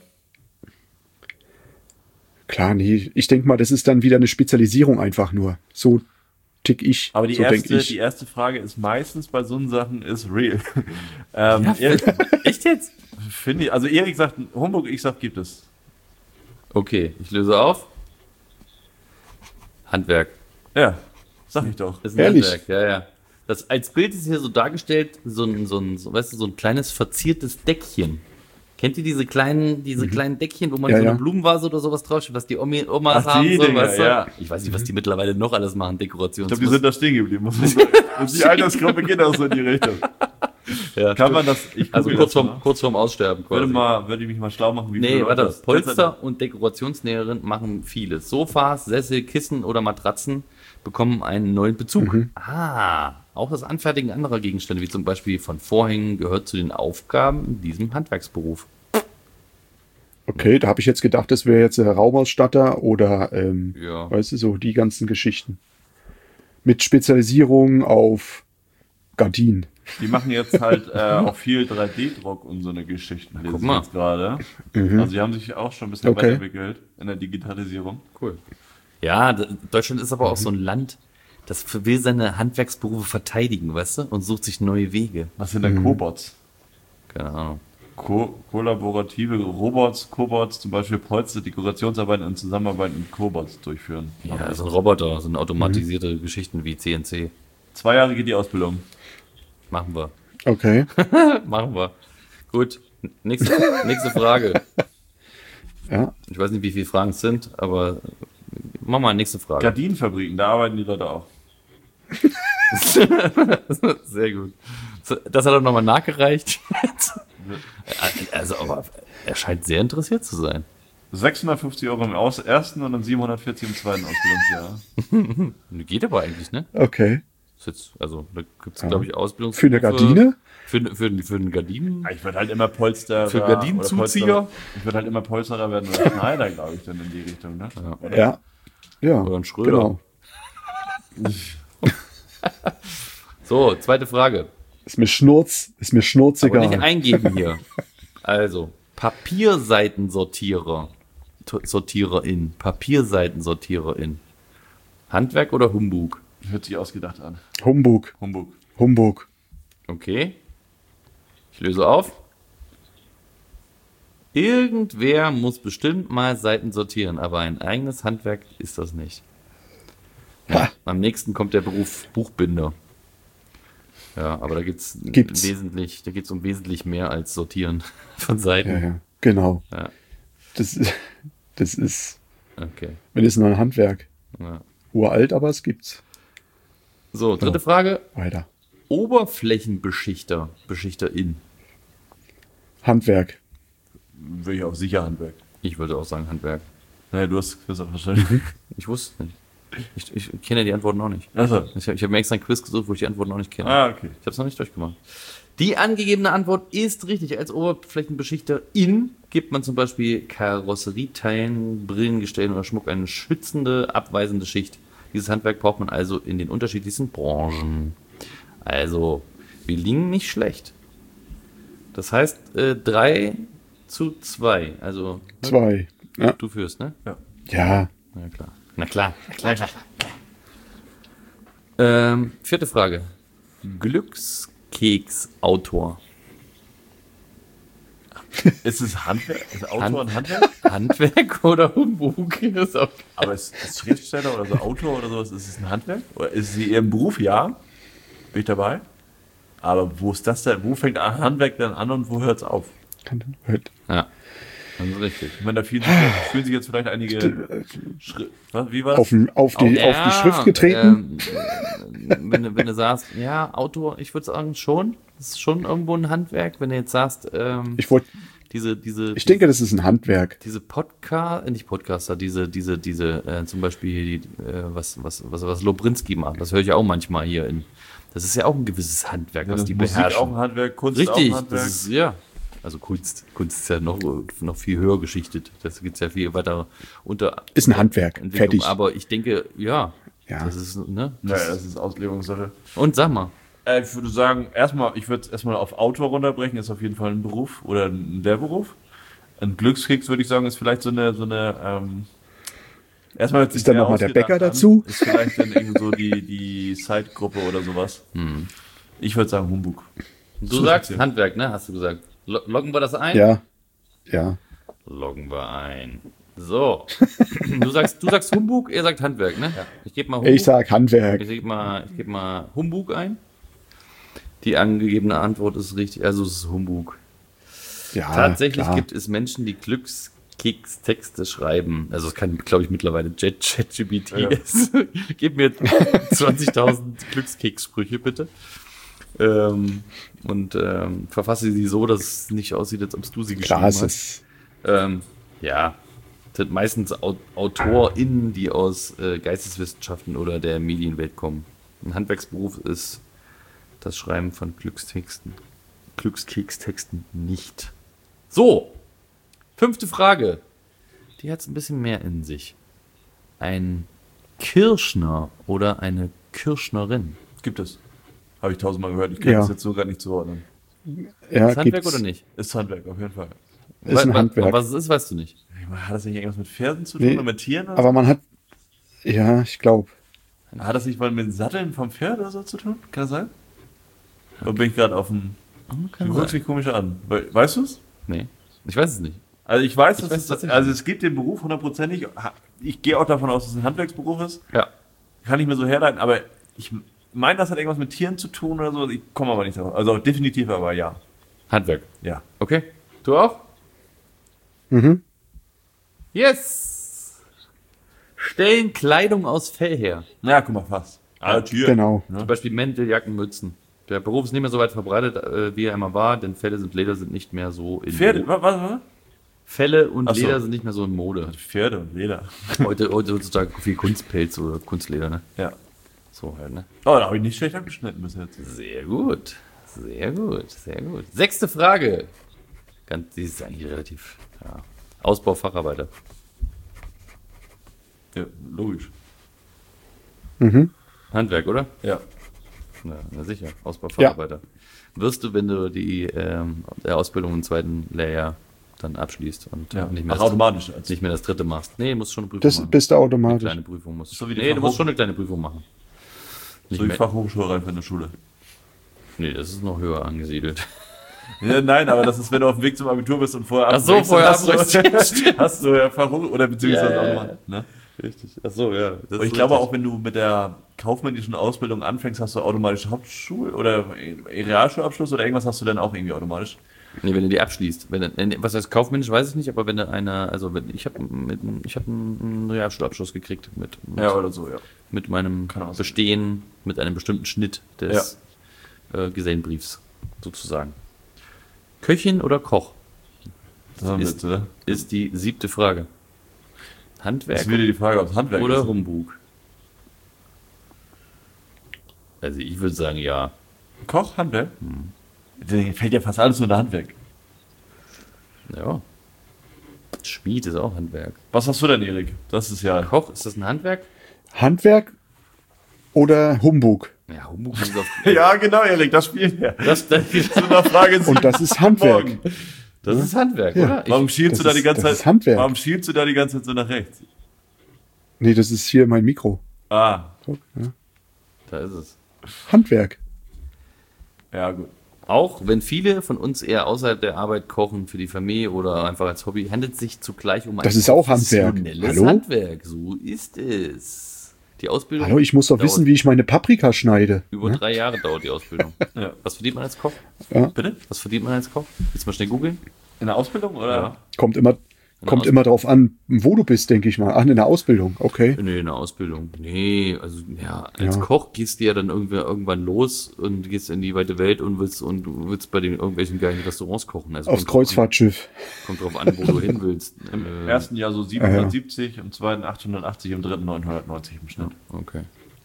Klar, nee. Ich denke mal, das ist dann wieder eine Spezialisierung einfach nur. So tick ich. Aber die so denk ich. erste Frage ist meistens bei so Sachen ist real. Echt jetzt? Finde ich, also Erik sagt Humbug, ich sag gibt es. Okay, ich löse auf. Handwerk. Ja, sag ich doch. Ist ein Ehrlich? Handwerk, ja. Das als Bild ist hier so dargestellt, so ein kleines verziertes Deckchen. Kennt ihr diese kleinen Deckchen, wo man Ja, so eine ja. Blumenvase oder sowas draufsteht, was die Omas Ach, haben? die So, Dinger, weißt du? ja. Ich weiß nicht, was die mittlerweile noch alles machen, Dekorations. Ich glaube, die sind da stehen geblieben, muss man sagen. Und die Altersgruppe geht auch so in die Richtung. ja, Kann man das, ich also google das mal. kurz vorm Aussterben quasi. Würde ich mich mal schlau machen, wie Nee, viele warte, Leute das- Polster und Dekorationsnäherin machen vieles. Sofas, Sessel, Kissen oder Matratzen bekommen einen neuen Bezug. Auch das Anfertigen anderer Gegenstände, wie zum Beispiel von Vorhängen, gehört zu den Aufgaben in diesem Handwerksberuf. Okay, da habe ich jetzt gedacht, das wäre jetzt Raumausstatter oder, Ja. weißt du, so die ganzen Geschichten. Mit Spezialisierung auf Gardinen. Die machen jetzt halt auch viel 3D-Druck und so eine Geschichten, lese guck ich mal. jetzt gerade. Also die haben sich auch schon ein bisschen Okay. weiterentwickelt in der Digitalisierung. Cool. Ja, Deutschland ist aber auch so ein Land, das will seine Handwerksberufe verteidigen, weißt du? Und sucht sich neue Wege. Was sind denn Cobots? Keine Ahnung. Kollaborative Cobots, zum Beispiel Polster, Dekorationsarbeiten in Zusammenarbeit mit Cobots durchführen. Ja, so ein Roboter, so automatisierte Geschichten wie CNC. 2 Jahre geht die Ausbildung. Machen wir. Okay. Machen wir. Gut. Nächste Frage. Ja. Ich weiß nicht, wie viele Fragen es sind, aber mach mal nächste Frage. Gardinenfabriken, da arbeiten die Leute auch. Sehr gut. Das hat er nochmal nachgereicht. Also, aber er scheint sehr interessiert zu sein. 650 Euro im ersten und dann 740 im zweiten Ausbildungsjahr. Geht aber eigentlich, ne? Okay. Ist jetzt, also, da gibt es, glaube ich, Ausbildungs... Für eine Gardine? Für einen Gardinen... Ich würde halt immer Polsterer. Für Gardinenzuzieher? Ich würde halt immer Polsterer werden oder Schneider, glaube ich, dann in die Richtung, ne? Oder? Ja. Ja. Oder ein Schröder. Genau. So, zweite Frage. Ist mir Aber schnurzegal. nicht eingeben hier. Also, Papierseitensortiererin. Papierseitensortiererin. Handwerk oder Humbug? Hört sich ausgedacht an. Humbug. Humbug. Okay. Ich löse auf. Irgendwer muss bestimmt mal Seiten sortieren, aber ein eigenes Handwerk ist das nicht. Ja, am nächsten kommt der Beruf Buchbinder. Ja, aber da geht's um wesentlich mehr als Sortieren von Seiten. Ja. Genau. Ja. Das ist, Okay. wenn es nur ein Handwerk. Ja. Uralt, aber es gibt's. So, dritte Frage. Weiter. OberflächenbeschichterIn. Handwerk. Würde ich auch sicher Handwerk. Ich würde auch sagen Handwerk. Naja, du hast gesagt wahrscheinlich. Ich wusste es nicht. Ich kenne die Antworten auch nicht. Achso. Ich habe mir extra ein Quiz gesucht, wo ich die Antworten auch nicht kenne. Ah, okay. Ich habe es noch nicht durchgemacht. Die angegebene Antwort ist richtig. Als Oberflächenbeschichter gibt man zum Beispiel Karosserieteilen, Brillengestellen oder Schmuck eine schützende, abweisende Schicht. Dieses Handwerk braucht man also in den unterschiedlichsten Branchen. Also, wir liegen nicht schlecht. Das heißt 3:2. Also, 2. Ja. du führst, ne? Ja. Na klar. Vierte Frage. Glückskeksautor. Ist es Handwerk? Ist Autor ein Handwerk? Handwerk oder Humbug? Ist auch Aber ist Schriftsteller oder so Autor oder sowas, ist es ein Handwerk? Oder ist sie ihr Beruf? Ja. Bin ich dabei? Aber wo ist das denn? Wo fängt Handwerk dann an und wo hört es auf? ja, das ist richtig. Ich meine, da fühlen sich jetzt vielleicht einige Wie war das? Auf die Schrift getreten. Wenn du sagst, ja, Autor, ich würde sagen schon. Das ist schon irgendwo ein Handwerk. Wenn du jetzt sagst, Ich denke, das ist ein Handwerk. diese Podcaster, zum Beispiel was Lobrinski macht, das höre ich auch manchmal hier in. Das ist ja auch ein gewisses Handwerk, was die Musik beherrschen. auch ein Handwerk, Kunst Richtig, auch ein Handwerk. das ist, ja. Also Kunst ist ja noch viel höher geschichtet. Das geht ja viel weiter unter. Ist ein Handwerk. Entwicklung. Fertig. Aber ich denke, ja. Ja. Das ist, ne? Das ist Auslegungssache. Und sag mal. Ich würde sagen, ich würde es erstmal auf Autor runterbrechen, ist auf jeden Fall ein Beruf oder ein Lehrberuf. Ein Glückskeks würde ich sagen, ist vielleicht so eine erstmal Ist dann nochmal der Bäcker dazu? Ist vielleicht dann irgendwie so die Side-Gruppe oder sowas. Ich würde sagen Humbug. Du sagst Handwerk, ne? Hast du gesagt. Loggen wir das ein? Ja. Loggen wir ein. So. Du sagst Humbug, er sagt Handwerk, ne? Ja. Ich gebe mal Humbug. Ich sag Handwerk. Ich gebe mal Humbug ein. Die angegebene Antwort ist richtig, also es ist Humbug. Ja, Tatsächlich klar. gibt es Menschen, die Glückskeks-Texte schreiben. Also es kann, glaube ich, mittlerweile ChatGPT ist. Gib mir 20.000 Glückskeks-Sprüche, bitte. Und verfasse sie so, dass es nicht aussieht, als ob du sie geschrieben Klar, es hast. ist Ja, das sind meistens AutorInnen, die aus Geisteswissenschaften oder der Medienwelt kommen. Ein Handwerksberuf ist das Schreiben von Glückskekstexten nicht. So, 5. Frage. Die hat es ein bisschen mehr in sich. Ein Kirschner oder eine Kirschnerin. Gibt es. Habe ich tausendmal gehört. Ich kann Ja. das jetzt so gar nicht zuordnen. Ja, Ist Handwerk gibt's- oder nicht? Ist Handwerk, auf jeden Fall. Ist ein Handwerk. Was es ist, weißt du nicht. Hat das nicht irgendwas mit Pferden zu tun Nee, oder mit Tieren? Oder Aber man hat, ja, ich glaube, so? Hat das nicht mal mit den Satteln vom Pferd oder so zu tun? Kann das sein? Oder bin ich gerade auf dem... Du guckst mich komisch an. Weißt du es? Nee, ich weiß es nicht. Also ich weiß, Ich dass weiß es, tatsächlich also es gibt den Beruf hundertprozentig. Ich gehe auch davon aus, dass es ein Handwerksberuf ist. Ja. Kann ich mir so herleiten, aber ich meine, das hat irgendwas mit Tieren zu tun oder so. Ich komme aber nicht darauf. Also definitiv aber ja. Handwerk. Ja. Okay. Du auch? mhm. Yes! Stellen Kleidung aus Fell her. Ja, guck mal, fast. Ah, Tier. Genau. Zum Beispiel Mäntel, Jacken, Mützen. Der Beruf ist nicht mehr so weit verbreitet, wie er einmal war, denn Leder sind nicht mehr so in Pferde, Mode. was? Felle und Ach so. Leder sind nicht mehr so in Mode. Pferde und Leder. Heutzutage viel Kunstpelz oder Kunstleder, ne? Ja. So halt, ne? Oh, da habe ich nicht schlecht abgeschnitten bis jetzt. Sehr gut. Sehr gut. Sehr gut. 6. Frage. Die ist eigentlich relativ, ja. Ausbau Facharbeiter. Ja, logisch. Mhm. Handwerk, oder? Ja. Na sicher, Ausbau Facharbeiter. Wirst du, wenn du die der Ausbildung im zweiten Lehrjahr dann abschließt und Ja. nicht, mehr Ach, automatisch. nicht mehr das dritte machst. Nee, musst schon eine Prüfung Das machen. bist du Eine automatisch. kleine Prüfung musst So wie die Nee, du musst Fachhoch- schon eine kleine Prüfung machen. Nicht So wie mehr, Fachhochschule rein für eine Schule. nee, das ist noch höher angesiedelt. Ja, nein, aber das ist, wenn du auf dem Weg zum Abitur bist und vorher Ach so, abbrichst, vorher dann hast du ja Fachhochschule oder beziehungsweise Ja, auch ja, nochmal. Ne? Richtig. Ach so, ja. Und ich glaube auch, wenn du mit der kaufmännischen Ausbildung anfängst, hast du automatisch Hauptschul- oder Realschulabschluss oder irgendwas hast du dann auch irgendwie automatisch. Nee, wenn du die abschließt. Was heißt kaufmännisch, weiß ich nicht, aber wenn du ich habe einen Realschulabschluss gekriegt mit oder so, ja. mit meinem Kann auch sein. Bestehen, mit einem bestimmten Schnitt des Gesellenbriefs, sozusagen. Köchin oder Koch, Das haben wir Ist- jetzt, oder? ist die 7. Frage. Handwerk Das ist wieder die Frage, ob es Handwerk oder ist. Humbug? Also ich würde sagen, ja. Koch, Handwerk? Da fällt ja fast alles unter Handwerk. Ja. Schmied ist auch Handwerk. Was hast du denn, Erik? Das ist ja... Koch, ist das ein Handwerk? Handwerk oder Humbug? Ja, Humbug ist auf... Ja, genau, Erik, das spielen wir. Das Zu einer Frage Und das ist Handwerk. morgen. ist Handwerk, Ja. oder? Warum schielst du das da die ist- ganze das Zeit? ist Handwerk. Warum schielst du da die ganze Zeit so nach rechts? Nee, das ist hier mein Mikro. Ah, Ja. Da ist es. Handwerk. ja gut. Auch wenn viele von uns eher außerhalb der Arbeit kochen für die Familie oder einfach als Hobby, handelt es sich zugleich um ein Das ist auch Handwerk. professionelles Hallo? Handwerk. So ist es. Die Ausbildung. Hallo, ich muss doch dauert wissen, wie ich meine Paprika schneide. Über Ja? 3 Jahre dauert die Ausbildung. Ja. Was verdient man als Koch? Bitte? Was verdient man als Koch? Willst du mal schnell googeln? In der Ausbildung oder? Ja. Kommt immer Aus- immer drauf an, wo du bist, denke ich mal. Ach, in der Ausbildung, okay. Nee, in der Ausbildung. Nee, also ja, als Ja. Koch gehst du ja dann irgendwann los und gehst in die weite Welt und willst bei den irgendwelchen geilen Restaurants kochen. Also Aufs kommt drauf Kreuzfahrtschiff. an- Kommt drauf an, wo du hin willst. Im ersten Jahr so 770, im zweiten 880, im dritten 990 im Schnitt. Okay.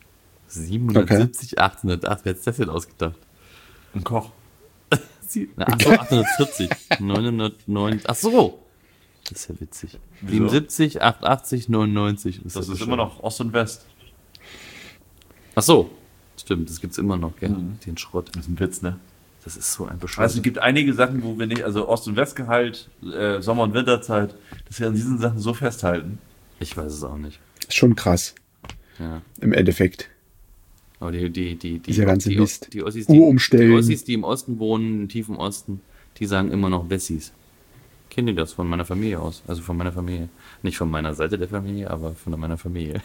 770, 808. Wer hat das denn ausgedacht? Ein Koch. Ach so, 840. 909. Ach so. Das ist ja witzig. Wieso? 77, 880, 99. Das ja ist bescheuert. immer noch Ost und West. Ach so. Stimmt, das gibt's immer noch, gell? Den Schrott. Das ist ein Witz, ne? Das ist so ein Bescheuert. Also es gibt einige Sachen, wo wir nicht, also Ost- und Westgehalt, Sommer- und Winterzeit, dass wir an diesen Sachen so festhalten. Ich weiß es auch nicht. Ist schon krass, Ja. im Endeffekt. Aber die Dieser ganze Mist. Die Ossis, Uhr umstellen. Die Ossis, die im Osten wohnen, im tiefen Osten, die sagen immer noch Wessis. Kennen die das von meiner Familie aus? Also von meiner Familie. Nicht von meiner Seite der Familie, aber von meiner Familie.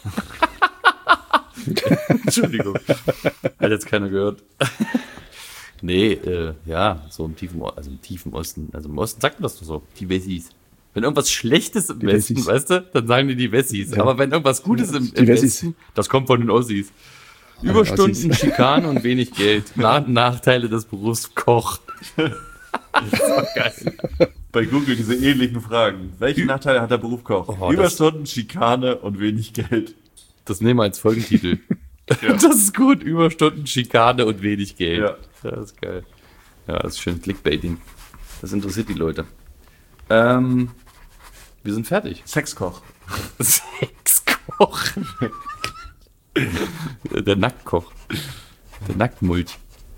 Entschuldigung. Hat jetzt keiner gehört. Nee, ja, so im tiefen Osten. Also im Osten sagt man das doch so. Die Wessis. Wenn irgendwas Schlechtes im Die Westen, Wessis. weißt du, dann sagen die Wessis. Ja. Aber wenn irgendwas Gutes im Die Wessis. Westen, das kommt von den Ossis. Überstunden, Ossis. Schikanen und wenig Geld. Nachteile des Berufs Koch. Das ist doch geil. Bei Google diese ähnlichen Fragen. Welche Nachteile hat der Beruf Koch? Oh, Überstunden, Schikane und wenig Geld. Das nehmen wir als Folgentitel. Das ist gut. Überstunden, Schikane und wenig Geld. Ja. Das ist geil. Ja, das ist schön Clickbaiting. Das interessiert die Leute. Wir sind fertig. Sexkoch. Sexkoch. Der Nacktkoch. Der Nacktmulch.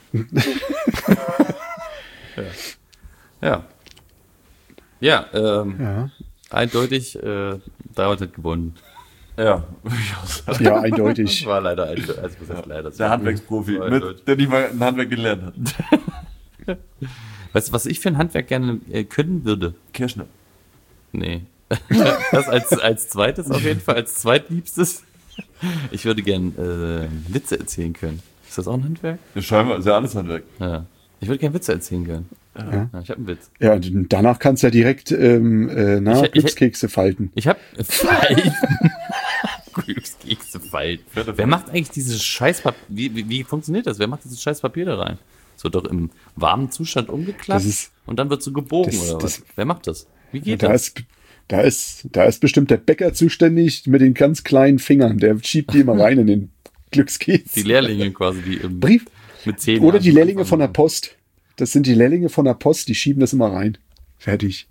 Ja. Ja, Ja, eindeutig, David hat gewonnen. Ja. ja eindeutig. Das war leider, also was heißt leider? Das Der war- Handwerksprofi, war mit, eindeutig. der nicht mal ein Handwerk gelernt hat. Weißt du, was ich für ein Handwerk gerne können würde? Kirschner. Nee. Das als zweites auf jeden Fall, als zweitliebstes. Ich würde gern Witze erzählen können. Ist das auch ein Handwerk? Ja, scheinbar ist ja alles Handwerk. Ja. Ich würde gern Witze erzählen können. Ja. Ja, ich habe einen Witz. Ja, danach kannst du ja direkt Glückskekse falten. Ich habe Falten. Glückskekse falten. Wer macht eigentlich dieses Scheißpapier? Wie funktioniert das? Wer macht dieses Scheißpapier da rein? Es wird doch im warmen Zustand umgeklappt Das ist- und dann wird so gebogen das- oder was? das- Wer macht das? Wie geht Da das? ist bestimmt der Bäcker zuständig mit den ganz kleinen Fingern. Der schiebt die immer rein in den Glückskeks. Die Lehrlinge quasi, die im Brief. mit 10 Oder Jahren die Lehrlinge von der anfangen. Post. Das sind die Lehrlinge von der Post, die schieben das immer rein. Fertig.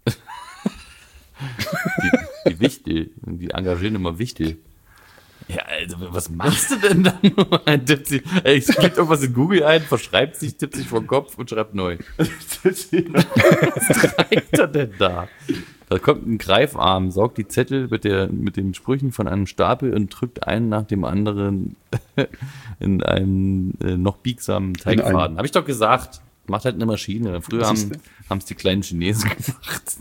Die Wichtel, die engagieren immer Wichtel. Ja, also was machst du denn dann? Es gibt irgendwas in Google ein, verschreibt sich, tippt sich vor den Kopf und schreibt neu. Was treibt er denn da? Da kommt ein Greifarm, saugt die Zettel mit den Sprüchen von einem Stapel und drückt einen nach dem anderen in einen noch biegsamen Teigfaden. Habe ich doch gesagt. Macht halt eine Maschine. Früher haben es die kleinen Chinesen gemacht.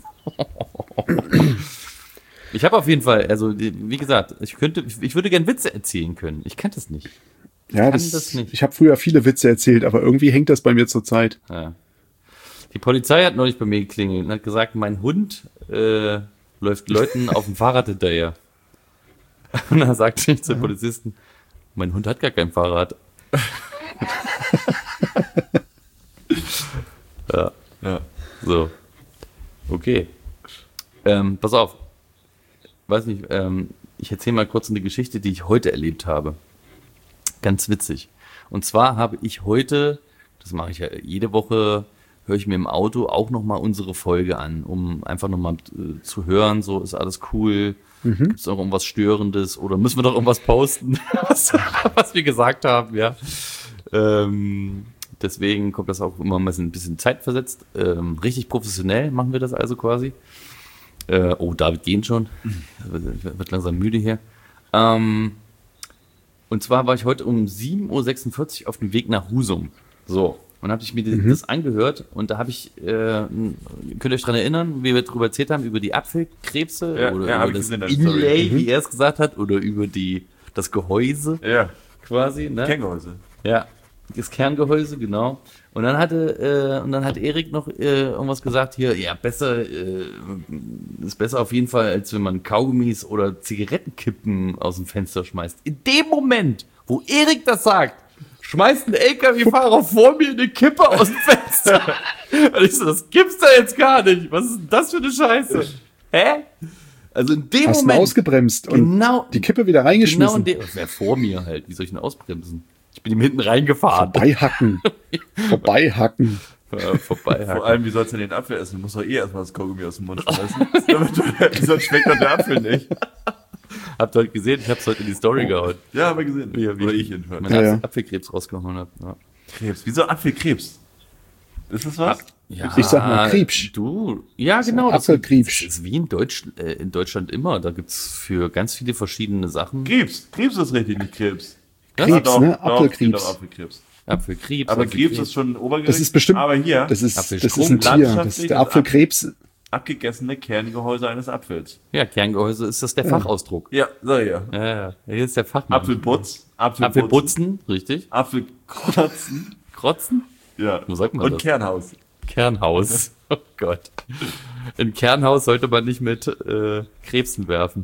Ich habe auf jeden Fall, also wie gesagt, ich würde gern Witze erzählen können. Ich kann das nicht. Ja, kann das nicht. ich habe früher viele Witze erzählt, aber irgendwie hängt das bei mir zur Zeit. Ja. Die Polizei hat neulich bei mir geklingelt und hat gesagt, mein Hund läuft Leuten auf dem Fahrrad hinterher. Und dann sagte ich zum Polizisten, mein Hund hat gar kein Fahrrad. Ja, Ja. so. Okay. Pass auf. Weiß nicht, ich erzähle mal kurz eine Geschichte, die ich heute erlebt habe. Ganz witzig. Und zwar habe ich heute, das mache ich ja jede Woche, höre ich mir im Auto auch nochmal unsere Folge an, um einfach nochmal zu hören, so ist alles cool, gibt es noch irgendwas Störendes oder müssen wir doch irgendwas posten, was wir gesagt haben, ja. Deswegen kommt das auch immer mal ein bisschen zeitversetzt. Richtig professionell machen wir das also quasi. Oh, David gehen schon. Wird langsam müde hier. Und zwar war ich heute um 7.46 Uhr auf dem Weg nach Husum. So. Und habe ich mir das angehört und da habe ich, könnt ihr euch dran erinnern, wie wir darüber erzählt haben, über die Apfelkrebse Ja, oder ja, hab über ich das gesehen, das Story. Inlay, wie er es gesagt hat, oder über das Gehäuse Ja. quasi. Ne? Kerngehäuse. Ja, das Kerngehäuse, genau. Und dann hat Erik noch irgendwas gesagt hier, ja, besser, ist besser auf jeden Fall, als wenn man Kaugummis oder Zigarettenkippen aus dem Fenster schmeißt. In dem Moment, wo Erik das sagt, schmeißt ein LKW-Fahrer vor mir eine Kippe aus dem Fenster. Und ich so, das gibt's da jetzt gar nicht. Was ist denn das für eine Scheiße? Hä? Also in dem Hast du Moment. ausgebremst und Genau. die Kippe wieder Genau reingeschmissen. in dem. Wer vor mir halt? Wie soll ich denn ausbremsen? Ich bin ihm hinten reingefahren. Vorbeihacken. Vorbeihacken. Vorbei. Vor allem, wie sollst du den Apfel essen? Du musst doch eh erstmal das Kaugummi aus dem Mund schmeißen. Sonst schmeckt doch der Apfel nicht. Habt ihr heute gesehen? Ich hab's heute in die Story gehauen. Ja, haben wir gesehen. Wie Oder ich jedenfalls. Mein Ja. Apfelkrebs rausgehauen habe. Ja. Krebs. Wieso Apfelkrebs? Ist das was? Ja, Ich sag mal Krebs. Du, ja genau. Apfelkrebs. Das ist wie in Deutschland immer. Da gibt's für ganz viele verschiedene Sachen. Krebs. Krebs ist richtig, nicht Krebs. Krebs, Ah, doch, ne? doch, Apfelkrebs. steht doch Apfelkrebs. Apfelkrebs. Aber Krebs ist schon Obergericht. Das ist bestimmt, Aber hier, das ist ein Apfelstrunk, Tier. Das landschaftlich ist der und Apfelkrebs. abgegessene Kerngehäuse eines Apfels. Ja, Kerngehäuse ist das der Fachausdruck. Ja, sag ich ja. Ja, hier ist der Fachmann. Apfelputz. Apfelputzen, richtig. Apfelkrotzen. Krotzen? Ja. Wo sagt man Und das? Kernhaus. Kernhaus. Oh Gott. Ein Kernhaus sollte man nicht mit Krebsen werfen.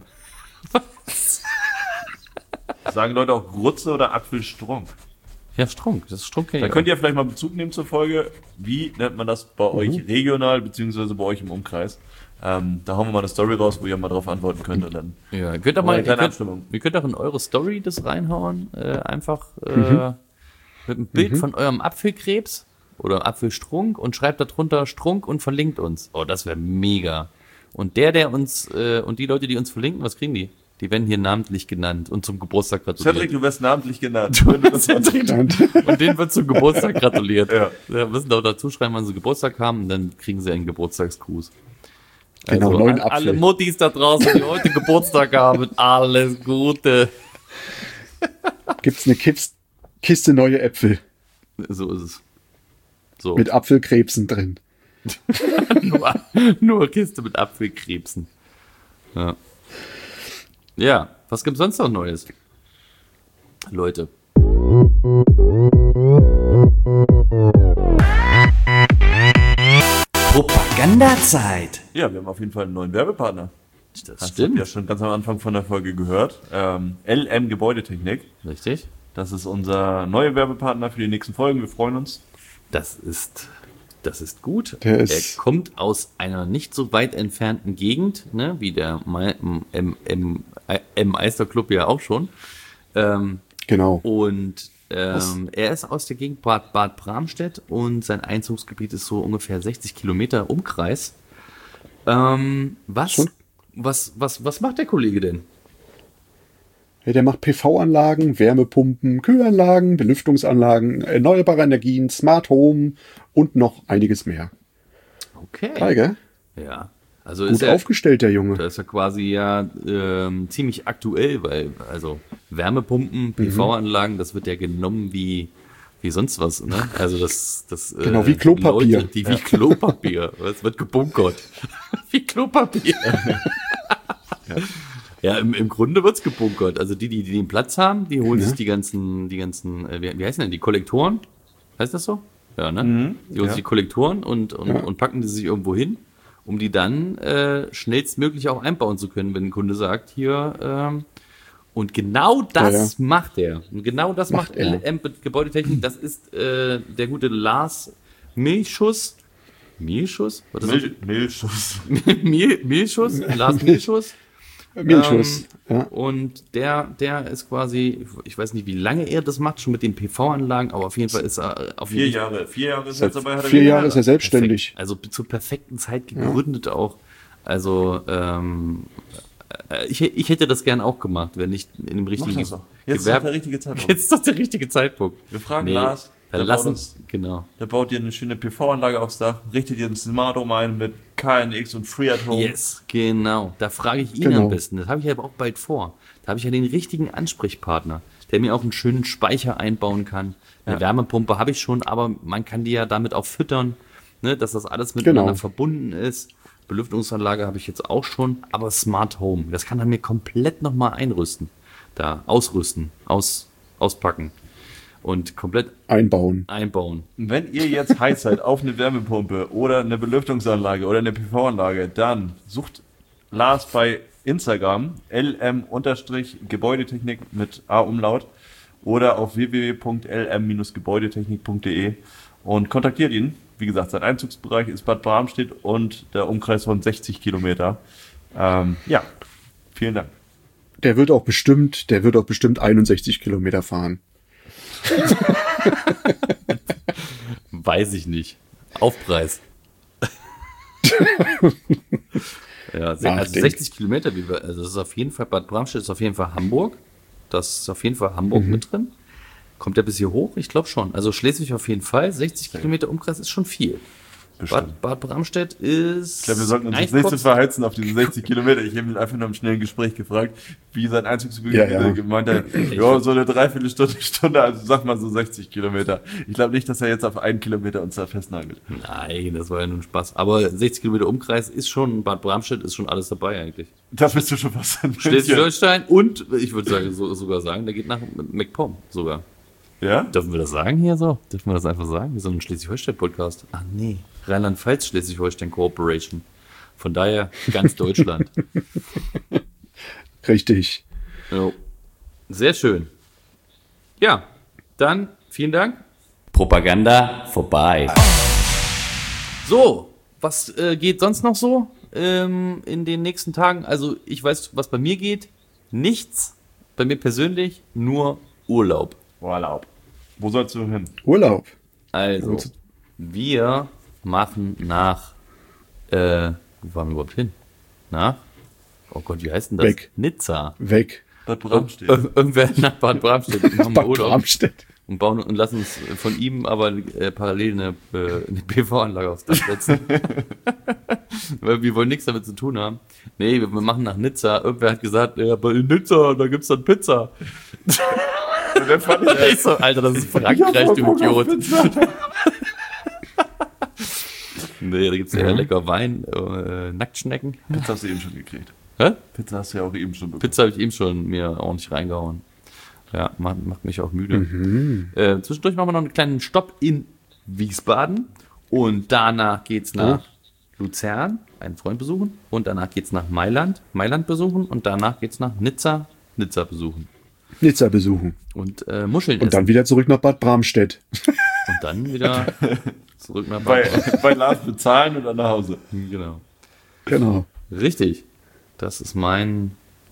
Sagen Leute auch Grutze oder Apfelstrunk? Ja, Strunk. Das ist Strunk. Da könnt ihr vielleicht mal Bezug nehmen zur Folge. Wie nennt man das bei euch regional, beziehungsweise bei euch im Umkreis? Da hauen wir mal eine Story raus, wo ihr mal drauf antworten könnt. Und dann Ja, ihr könnt auch Mal mal, eine kleine Abstimmung. ihr könnt auch in eure Story das reinhauen, einfach mit einem Bild von eurem Apfelkrebs oder Apfelstrunk und schreibt da drunter Strunk und verlinkt uns. Oh, das wäre mega. Und der uns, und die Leute, die uns verlinken, was kriegen die? Die werden hier namentlich genannt und zum Geburtstag gratuliert. Cedric, du wirst namentlich genannt. Wenn du das Und denen wird zum Geburtstag gratuliert. Ja. Wir müssen auch dazu schreiben, wann sie Geburtstag haben, und dann kriegen sie einen Geburtstagsgruß. Genau, Also, neuen alle Apfel. Muttis da draußen, die heute Geburtstag haben, alles Gute. Gibt's eine Kiste neue Äpfel So ist es. So. mit Apfelkrebsen drin. nur Kiste mit Apfelkrebsen. Ja. Ja, was gibt's sonst noch Neues? Leute. Propagandazeit. Ja, wir haben auf jeden Fall einen neuen Werbepartner. Das Hast stimmt. du ja schon ganz am Anfang von der Folge gehört. LM Gebäudetechnik. Richtig. Das ist unser neuer Werbepartner für die nächsten Folgen. Wir freuen uns. Das ist gut. Der Er ist- kommt aus einer nicht so weit entfernten Gegend, ne, wie der Eister Club ja auch schon. Genau. Und er ist aus der Gegend Bad Bramstedt und sein Einzugsgebiet ist so ungefähr 60 Kilometer Umkreis. Was Schon? Was macht der Kollege denn? Ja, der macht PV-Anlagen, Wärmepumpen, Kühlanlagen, Belüftungsanlagen, erneuerbare Energien, Smart Home und noch einiges mehr. Okay. Geil, gell? Ja. Also Gut ist er, aufgestellt, der Junge. das ist ja quasi ja ziemlich aktuell, weil also Wärmepumpen, PV-Anlagen, das wird ja genommen wie sonst was, ne? Also das Genau, wie Klopapier. Leute, wie Klopapier. Es wird gebunkert. Wie Klopapier. Ja, im Grunde wird's gebunkert. Also die den Platz haben, die holen sich die ganzen, wie heißen denn die Kollektoren? Heißt das so? Ja, ne? Die holen sich die Kollektoren und packen die sich irgendwo hin, um die dann schnellstmöglich auch einbauen zu können, wenn ein Kunde sagt, hier, und genau das macht er. Und genau das macht er. LM Gebäudetechnik. Das ist der gute Lars Milchschuss. Milchschuss? Was ist das? Milchschuss. Milchschuss? Lars Milchschuss. Milchschuss. Ja. Und der ist quasi, ich weiß nicht, wie lange er das macht, schon mit den PV-Anlagen, aber auf jeden Fall ist er auf 4 jeden Jahre. 4 Jahre ist Seit jetzt dabei. Hat er 4 wieder Jahre ist er selbstständig. Perfekt. Also zur perfekten Zeit gegründet auch. Also ich hätte das gern auch gemacht, wenn ich in dem richtigen das doch. Jetzt ist doch der richtige Zeitpunkt. Jetzt ist doch der richtige Zeitpunkt. Wir fragen Lars, Dann der lass baut uns, genau. Der baut dir eine schöne PV-Anlage aufs Dach, richtet dir ein Smart Home ein mit KNX und Free at Home. Yes, genau. Da frage ich ihn Genau. am besten. Das habe ich aber auch bald vor. Da habe ich ja den richtigen Ansprechpartner, der mir auch einen schönen Speicher einbauen kann. Eine Wärmepumpe habe ich schon, aber man kann die ja damit auch füttern, ne, dass das alles miteinander Genau. verbunden ist. Belüftungsanlage habe ich jetzt auch schon, aber Smart Home, das kann er mir komplett nochmal ausrüsten, auspacken und komplett Einbauen. einbauen. Wenn ihr jetzt heiß seid auf eine Wärmepumpe oder eine Belüftungsanlage oder eine PV-Anlage, dann sucht Lars bei Instagram lm-gebäudetechnik mit A-Umlaut oder auf www.lm-gebäudetechnik.de und kontaktiert ihn. Wie gesagt, sein Einzugsbereich ist Bad Bramstedt und der Umkreis von 60 Kilometer. Ja, vielen Dank. Der wird auch bestimmt 61 Kilometer fahren. Weiß ich nicht. Aufpreis. Ja, also Nachdenkt. 60 Kilometer, also das ist auf jeden Fall, Bad Bramstedt ist auf jeden Fall Hamburg. Das ist auf jeden Fall Hamburg mit drin. Kommt der bis hier hoch? Ich glaube schon. Also Schleswig auf jeden Fall. 60 Kilometer Umkreis ist schon viel. Bad Bramstedt ist... Ich glaube, wir sollten uns eigentlich das nächste kurz- verheizen auf diese 60 Kilometer. Ich habe ihn einfach nur im schnellen Gespräch gefragt, wie sein Einzugsgebiet gemeint hat. Ja, so eine Dreiviertelstunde, also sag mal so 60 Kilometer. Ich glaube nicht, dass er jetzt auf 1 Kilometer uns da festnagelt. Nein, das war ja nur ein Spaß. Aber 60 Kilometer Umkreis ist schon, Bad Bramstedt ist schon alles dabei eigentlich. Das bist du schon fast in München. Schleswig-Holstein und, ich würde sagen, sogar sagen, der geht nach MacPom sogar. Ja? Dürfen wir das sagen hier so? Dürfen wir das einfach sagen? Wir sind ein Schleswig-Holstein-Podcast. Ach nee. Rheinland-Pfalz, Schleswig-Holstein Corporation. Von daher ganz Deutschland. Richtig. Jo. Sehr schön. Ja, dann vielen Dank. Propaganda vorbei. So, was geht sonst noch so in den nächsten Tagen? Also ich weiß, was bei mir geht. Nichts. Bei mir persönlich nur Urlaub. Urlaub. Wo sollst du hin? Urlaub. Also, wir machen nach, wo fahren wir überhaupt hin? Nach Oh Gott, wie heißt denn das? Weg. Nizza. Weg. Bad Bramstedt. Irgendwer nach Bad Bramstedt. Machen wir Bad Urlaub Bramstedt. und bauen und lassen uns von ihm aber parallel eine PV-Anlage aufs Dach setzen. Weil wir wollen nichts damit zu tun haben. Nee, wir machen nach Nizza. Irgendwer hat gesagt, ja, aber in Nizza, da gibt's dann Pizza. Und dann fand ich Ich so, Alter, das ist Frankreich, du Idiot. Nee, da gibt's eher lecker Wein, Nacktschnecken. Pizza hast du eben schon gekriegt. Hä? Pizza hast du ja auch eben schon bekommen. Pizza habe ich eben schon mir ordentlich reingehauen. Ja, macht mich auch müde. Zwischendurch machen wir noch einen kleinen Stopp in Wiesbaden und danach geht's nach Luzern, einen Freund besuchen und danach geht's nach Mailand besuchen und danach geht's nach Nizza besuchen Nizza besuchen. und Muscheln Und essen. dann wieder zurück nach Bad Bramstedt. Und dann wieder zurück nach Bei, Bad. bei Lars bezahlen und dann nach Hause. Genau. Genau. Richtig. Das ist mein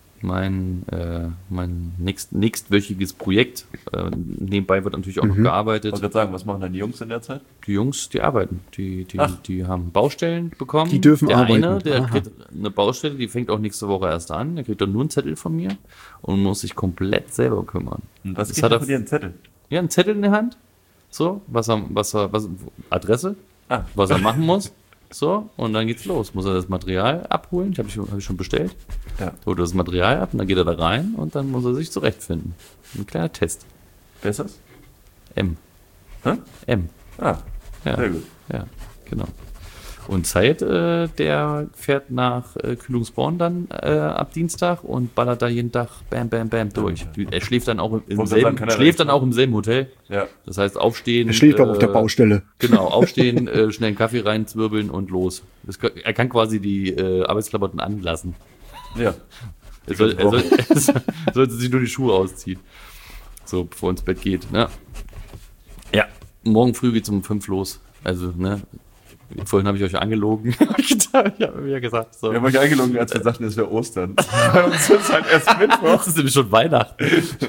nächstwöchiges Projekt. Nebenbei wird natürlich auch noch Ich gearbeitet. wollte gerade sagen, was machen dann die Jungs in der Zeit? Die Jungs, die arbeiten. Die Ach. haben Baustellen bekommen. Die dürfen der arbeiten. Eine, der Aha. kriegt eine Baustelle, die fängt auch nächste Woche erst an. Der kriegt dann nur einen Zettel von mir und muss sich komplett selber kümmern. Und was Das gibt hat da er- von dir einen Zettel? Ja, einen Zettel in der Hand. So, Adresse, Ah. was er machen muss. So, und dann geht's los. Muss er das Material abholen? Hab ich schon bestellt. Ja. Holt er das Material ab und dann geht er da rein und dann muss er sich zurechtfinden. Ein kleiner Test. Wer ist das? M. Hä? M. Ah, Ja. sehr gut. Ja, genau. Und Zeit, der fährt nach Kühlungsborn dann ab Dienstag und ballert da jeden Tag bam, bam, bam durch. Er schläft dann auch im Wollte selben, sagen, kann er schläft recht dann auch im selben Hotel. Ja. Das heißt, aufstehen. Er schläft auch auf der Baustelle. Genau, aufstehen, schnell einen Kaffee reinzwirbeln und los. Er kann quasi die Arbeitsklamotten anlassen. Ja. Er sollte sich nur die Schuhe ausziehen. So, bevor er ins Bett geht. Ne? Ja, morgen früh geht's um 5 los. Also, ne? Vorhin habe ich euch angelogen. Ich habe mir gesagt, so. Wir haben euch eingelogen, als wir sagten, es wäre Ostern. Bei uns ist halt erst Mittwoch. Das ist nämlich schon Weihnachten. Ist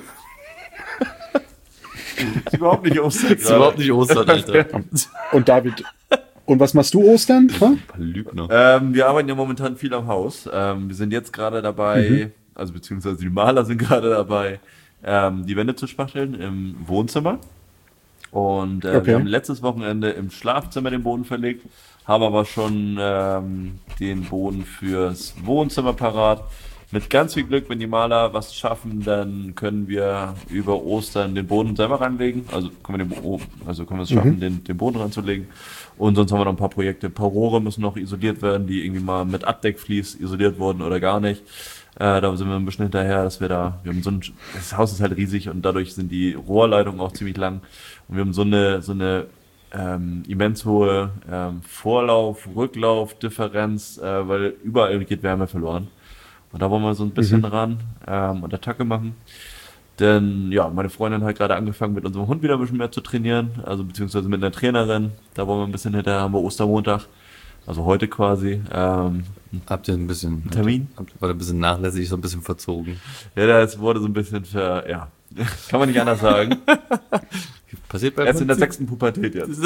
überhaupt nicht Ostern. Das ist überhaupt nicht Ostern, Alter. Und David, und was machst du Ostern? Ha? Lügner. Wir arbeiten ja momentan viel am Haus. Wir sind jetzt gerade dabei, also beziehungsweise die Maler sind gerade dabei, die Wände zu spachteln im Wohnzimmer. Und wir haben letztes Wochenende im Schlafzimmer den Boden verlegt, haben aber schon den Boden fürs Wohnzimmer parat. Mit ganz viel Glück, wenn die Maler was schaffen, dann können wir über Ostern den Boden selber reinlegen. Also können wir es schaffen, den Boden reinzulegen. Und sonst haben wir noch ein paar Projekte. Ein paar Rohre müssen noch isoliert werden, die irgendwie mal mit Abdeckvlies isoliert wurden oder gar nicht. Da sind wir ein bisschen hinterher, dass wir haben das Haus ist halt riesig und dadurch sind die Rohrleitungen auch ziemlich lang. Und wir haben so eine immens hohe Vorlauf-Rücklauf-Differenz, weil überall geht Wärme verloren. Und da wollen wir so ein bisschen ran und Attacke machen. Denn ja, meine Freundin hat gerade angefangen, mit unserem Hund wieder ein bisschen mehr zu trainieren, also beziehungsweise mit einer Trainerin. Da wollen wir ein bisschen hinterher, haben wir Ostermontag, also heute quasi. Habt ihr ein bisschen Termin? War ein bisschen nachlässig, so ein bisschen verzogen. Ja, das wurde so ein bisschen kann man nicht anders sagen. Passiert beim Erst in Hund, der 6. Pubertät jetzt.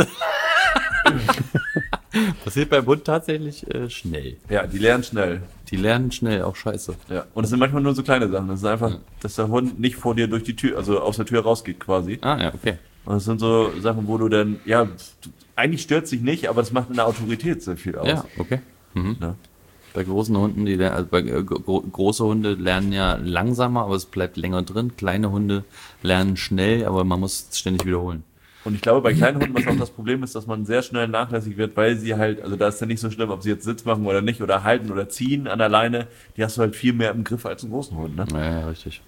passiert beim Hund tatsächlich schnell. Ja, die lernen schnell. Die lernen schnell auch Scheiße. Ja. Und es sind manchmal nur so kleine Sachen. Das ist einfach, dass der Hund nicht vor dir durch die Tür, also aus der Tür rausgeht quasi. Ah, ja, okay. Und das sind so Sachen, wo du dann, eigentlich stört sich nicht, aber das macht in der Autorität sehr viel aus. Ja, okay. Ja. Bei großen Hunden, große Hunde lernen ja langsamer, aber es bleibt länger drin. Kleine Hunde lernen schnell, aber man muss es ständig wiederholen. Und ich glaube, bei kleinen Hunden, was auch das Problem ist, dass man sehr schnell nachlässig wird, weil sie halt, also da ist ja nicht so schlimm, ob sie jetzt Sitz machen oder nicht, oder halten oder ziehen an der Leine, die hast du halt viel mehr im Griff als einen großen Hund, ne? Ja, richtig.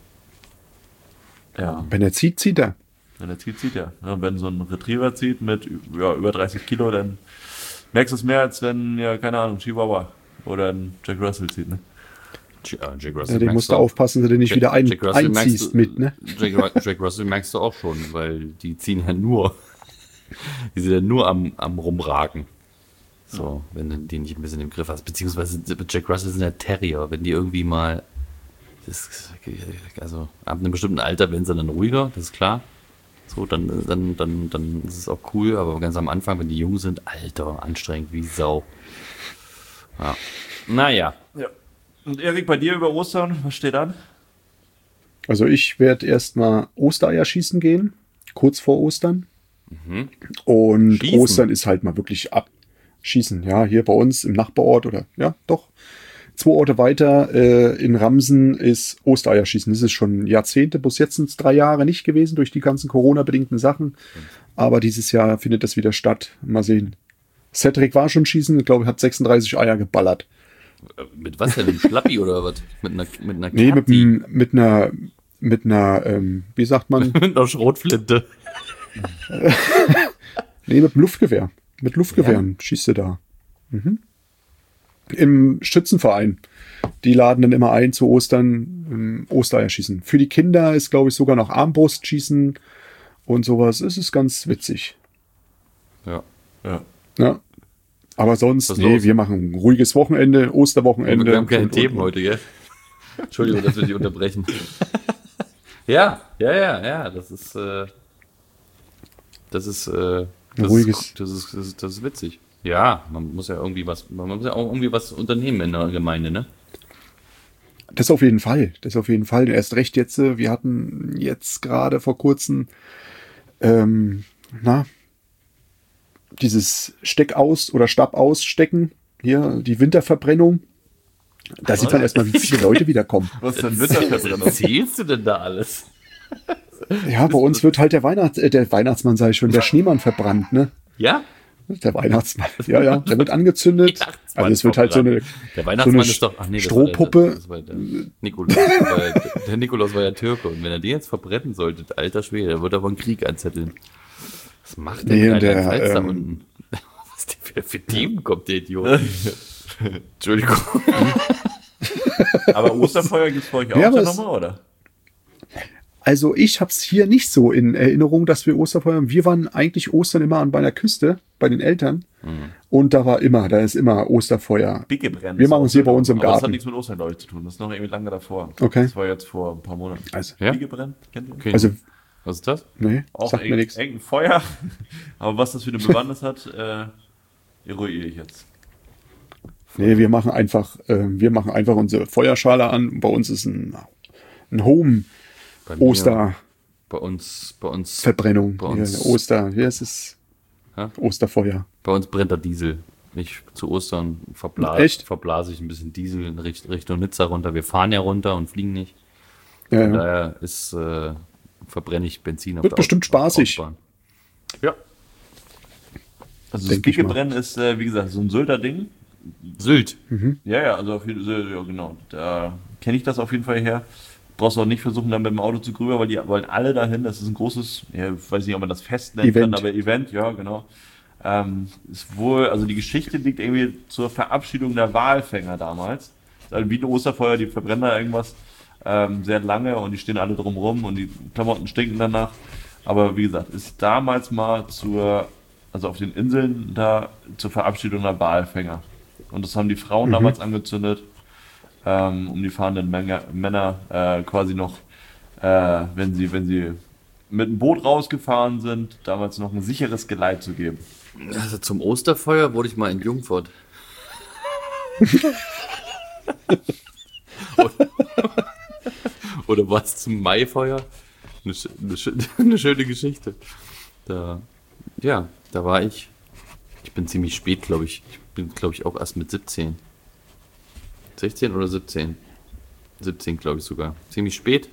Ja. Wenn er zieht, zieht er. Wenn er zieht er. Ja, und wenn so ein Retriever zieht mit über 30 Kilo, dann merkst du es mehr, als wenn, keine Ahnung, Chihuahua oder ein Jack Russell zieht, ne? Jack Ja, den musst du aufpassen, dass du nicht wieder einziehst mit, ne? Jack Russell merkst du auch schon, weil die ziehen ja nur, die sind ja nur am Rumragen. So, wenn du die nicht ein bisschen im Griff hast. Beziehungsweise Jack Russell sind ja Terrier, wenn die irgendwie mal, also ab einem bestimmten Alter werden sie dann ruhiger, das ist klar. So, dann ist es auch cool, aber ganz am Anfang, wenn die jung sind, Alter, anstrengend wie Sau. Ja. Naja. Ja. Und Erik, bei dir über Ostern, was steht an? Also ich werde erstmal Ostereier schießen gehen, kurz vor Ostern. Und Schießen? Ostern ist halt mal wirklich abschießen. Ja, hier bei uns im Nachbarort oder ja, doch. 2 Orte weiter in Ramsen ist Ostereier schießen. Das ist schon Jahrzehnte, bis jetzt sind es 3 Jahre nicht gewesen durch die ganzen Corona-bedingten Sachen. Aber dieses Jahr findet das wieder statt. Mal sehen. Cedric war schon schießen, ich glaube, hat 36 Eier geballert. Mit was denn? Mit Schlappi oder was? Mit einer Nee, Kati? mit einer, wie sagt man? Mit einer Schrotflinte. Nee, mit dem Luftgewehr. Mit Luftgewehren schießt du da. Im Schützenverein. Die laden dann immer ein zu Ostern Ostereierschießen. Für die Kinder ist, glaube ich, sogar noch Armbrustschießen und sowas. Es ist ganz witzig. Ja. Ja. Aber sonst, Was ist nee, los? wir machen ein ruhiges Wochenende, Osterwochenende. Wir haben keine Und- Themen heute, gell? Entschuldigung, dass wir dich unterbrechen. Ja. Das ist ruhiges- das ist witzig. Ja, man muss ja auch irgendwie was unternehmen in der Gemeinde, ne? Das auf jeden Fall. Erst recht jetzt, wir hatten jetzt gerade vor kurzem, dieses Steckaus- oder Stabausstecken, hier, die Winterverbrennung. Da sieht man erstmal, wie viele Leute wiederkommen. Was ist denn Was Winterverbrennung? erzählst du denn da alles? Ja, bei uns wird halt der Weihnachtsmann, sage ich schon, der Schneemann verbrannt, ne? Ja? Der Weihnachtsmann. Ja, der wird angezündet. Weihnachtsmann Also es wird halt so eine, Der Weihnachtsmann so eine ist doch. Ach nee, Strohpuppe. Das war der Nikolaus. Der Nikolaus war ja Türke. Und wenn er den jetzt verbrennen sollte, alter Schwede, der wird aber einen Krieg anzetteln. Was macht der Nee, mit und der, Rheinland-Pfalz da unten? Was der für Themen kommt, der Idiot? Entschuldigung. Aber Osterfeuer gibt's bei euch auch Ja, aber dann es- nochmal, oder? Also ich habe es hier nicht so in Erinnerung, dass wir Osterfeuer haben. Wir waren eigentlich Ostern immer an bei einer Küste, bei den Eltern. Und da ist immer Osterfeuer. Bicke brennen. Wir machen es hier bei uns im Aber das hat Garten. nichts mit Ostern, glaube ich, zu tun. Das ist noch irgendwie lange davor. Okay. Das war jetzt vor ein paar Monaten. Also, Ja? Bicke brennen, kennt ihr? Okay. also Was ist das? nee, Auch sagt mir nichts. irgendein Feuer. Aber was das für eine Bewandtnis hat, eruiere ich jetzt. Nee, wir machen einfach unsere Feuerschale an. Bei uns ist ein Home Bei mir- Osterverbrennung. Bei uns, Hier, hier ist es Ja? Osterfeuer. bei uns brennt der Diesel. Zu Ostern Echt? verblase ich ein bisschen Diesel in Richtung Nizza runter. Wir fahren ja runter und fliegen nicht. Ja, Von ja. daher verbrenne ich Benzin auf Wird der bestimmt spaßig. Autobahn. Ja. Also das Denk ich Bicke mal. brennen ist, wie gesagt, so ein Sylter Ding. Sylt. Ja, also auf jeden Fall, ja, genau. Da kenne ich das auf jeden Fall her. Brauchst auch nicht versuchen, dann mit dem Auto zu grüber, weil die wollen alle dahin. Das ist ein großes, ja, ich weiß nicht, ob man das Fest nennen Event. kann, aber Event, ja, genau. Ist wohl, also die Geschichte liegt irgendwie zur Verabschiedung der Walfänger damals. Ist also wie ein Osterfeuer, die verbrennen da irgendwas sehr lange und die stehen alle drumrum und die Klamotten stinken danach. Aber wie gesagt, ist damals mal also auf den Inseln da zur Verabschiedung der Walfänger. Und das haben die Frauen damals angezündet, um die fahrenden Männer quasi noch, wenn sie mit dem Boot rausgefahren sind, damals noch ein sicheres Geleit zu geben. Also zum Osterfeuer wurde ich mal in Jungfurt. Oder was zum Maifeuer? Eine schöne Geschichte. Da war ich. Ich bin ziemlich spät, glaube ich. Ich bin, glaube ich, auch erst mit 17. 16 oder 17? 17, glaube ich sogar. Ziemlich spät.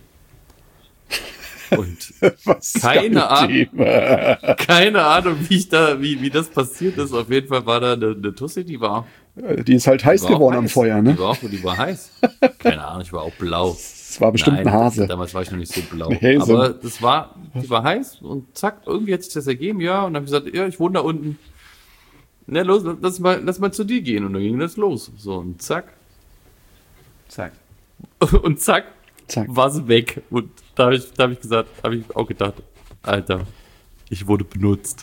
Und Was Keine geil, Thema. keine Ahnung, wie das passiert ist. Auf jeden Fall war da eine Tussi, die war Die ist halt heiß war auch geworden am heiß. Feuer, ne? Die war heiß. Keine Ahnung, ich war auch blau. Es war bestimmt Nein, ein Hase. Damals war ich noch nicht so blau. Häse. Aber die war heiß und zack, irgendwie hat sich das ergeben, ja. Und dann habe ich gesagt, ja, ich wohne da unten. Na los, lass mal zu dir gehen. Und dann ging das los. So, und zack. Zack. Und zack, Zack. war sie weg. Und da habe ich auch gedacht, Alter, ich wurde benutzt.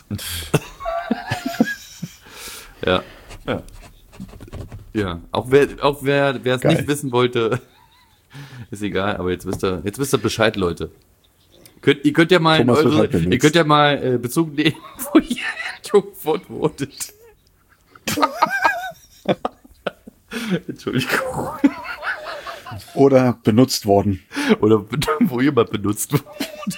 Ja. Ja. Ja, auch wer es Geil. nicht wissen wollte, ist egal, aber jetzt wisst ihr Bescheid, Leute. Ihr könnt ja mal Thomas wird halt benutzt. ihr könnt ja mal Bezug nehmen, wo ihr in Jungfurt wohntet. Entschuldigung. Oder benutzt worden. Oder wo jemand benutzt wurde.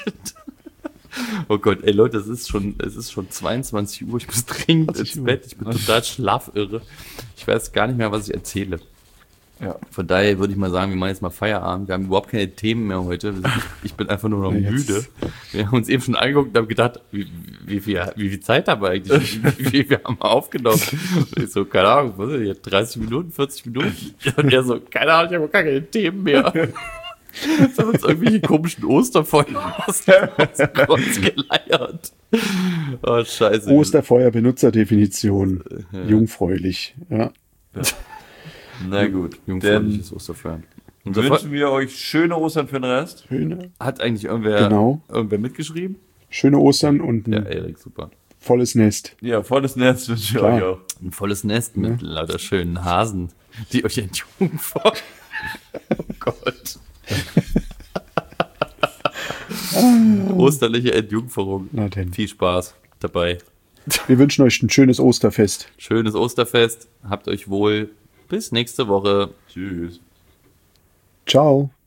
Oh Gott, ey Leute, es ist schon 22 Uhr, ich muss dringend ins Bett, ich bin total schlafirre. Ich weiß gar nicht mehr, was ich erzähle. Ja. Von daher würde ich mal sagen, wir machen jetzt mal Feierabend. Wir haben überhaupt keine Themen mehr heute. Ich bin einfach nur noch müde. Wir haben uns eben schon angeguckt und haben gedacht, wie viel Zeit haben wir eigentlich? Wie viel wir haben aufgenommen? Und ich so, keine Ahnung, was ist das, 30 Minuten, 40 Minuten? Und er so, keine Ahnung, ich habe gar keine Themen mehr. Jetzt haben uns irgendwelche komischen Osterfolgen aus dem Kreuz geleiert. Oh, scheiße. Osterfeuer Benutzerdefinition. Jungfräulich. Ja. Na gut. Jungfräuliches Osterfeuer. Wünschen wir euch schöne Ostern für den Rest. Schöne, Hat eigentlich irgendwer mitgeschrieben? schöne Ostern und ein Ja, Erik, super. volles Nest. Ja, volles Netz wünsche ich Klar. euch auch. Ein volles Nest mit lauter schönen Hasen, die euch entjungfern. Oh Gott. Osterliche Entjungferung. Na denn. Viel Spaß dabei. Wir wünschen euch ein schönes Osterfest. Schönes Osterfest. Habt euch wohl. Bis nächste Woche. Tschüss. Ciao.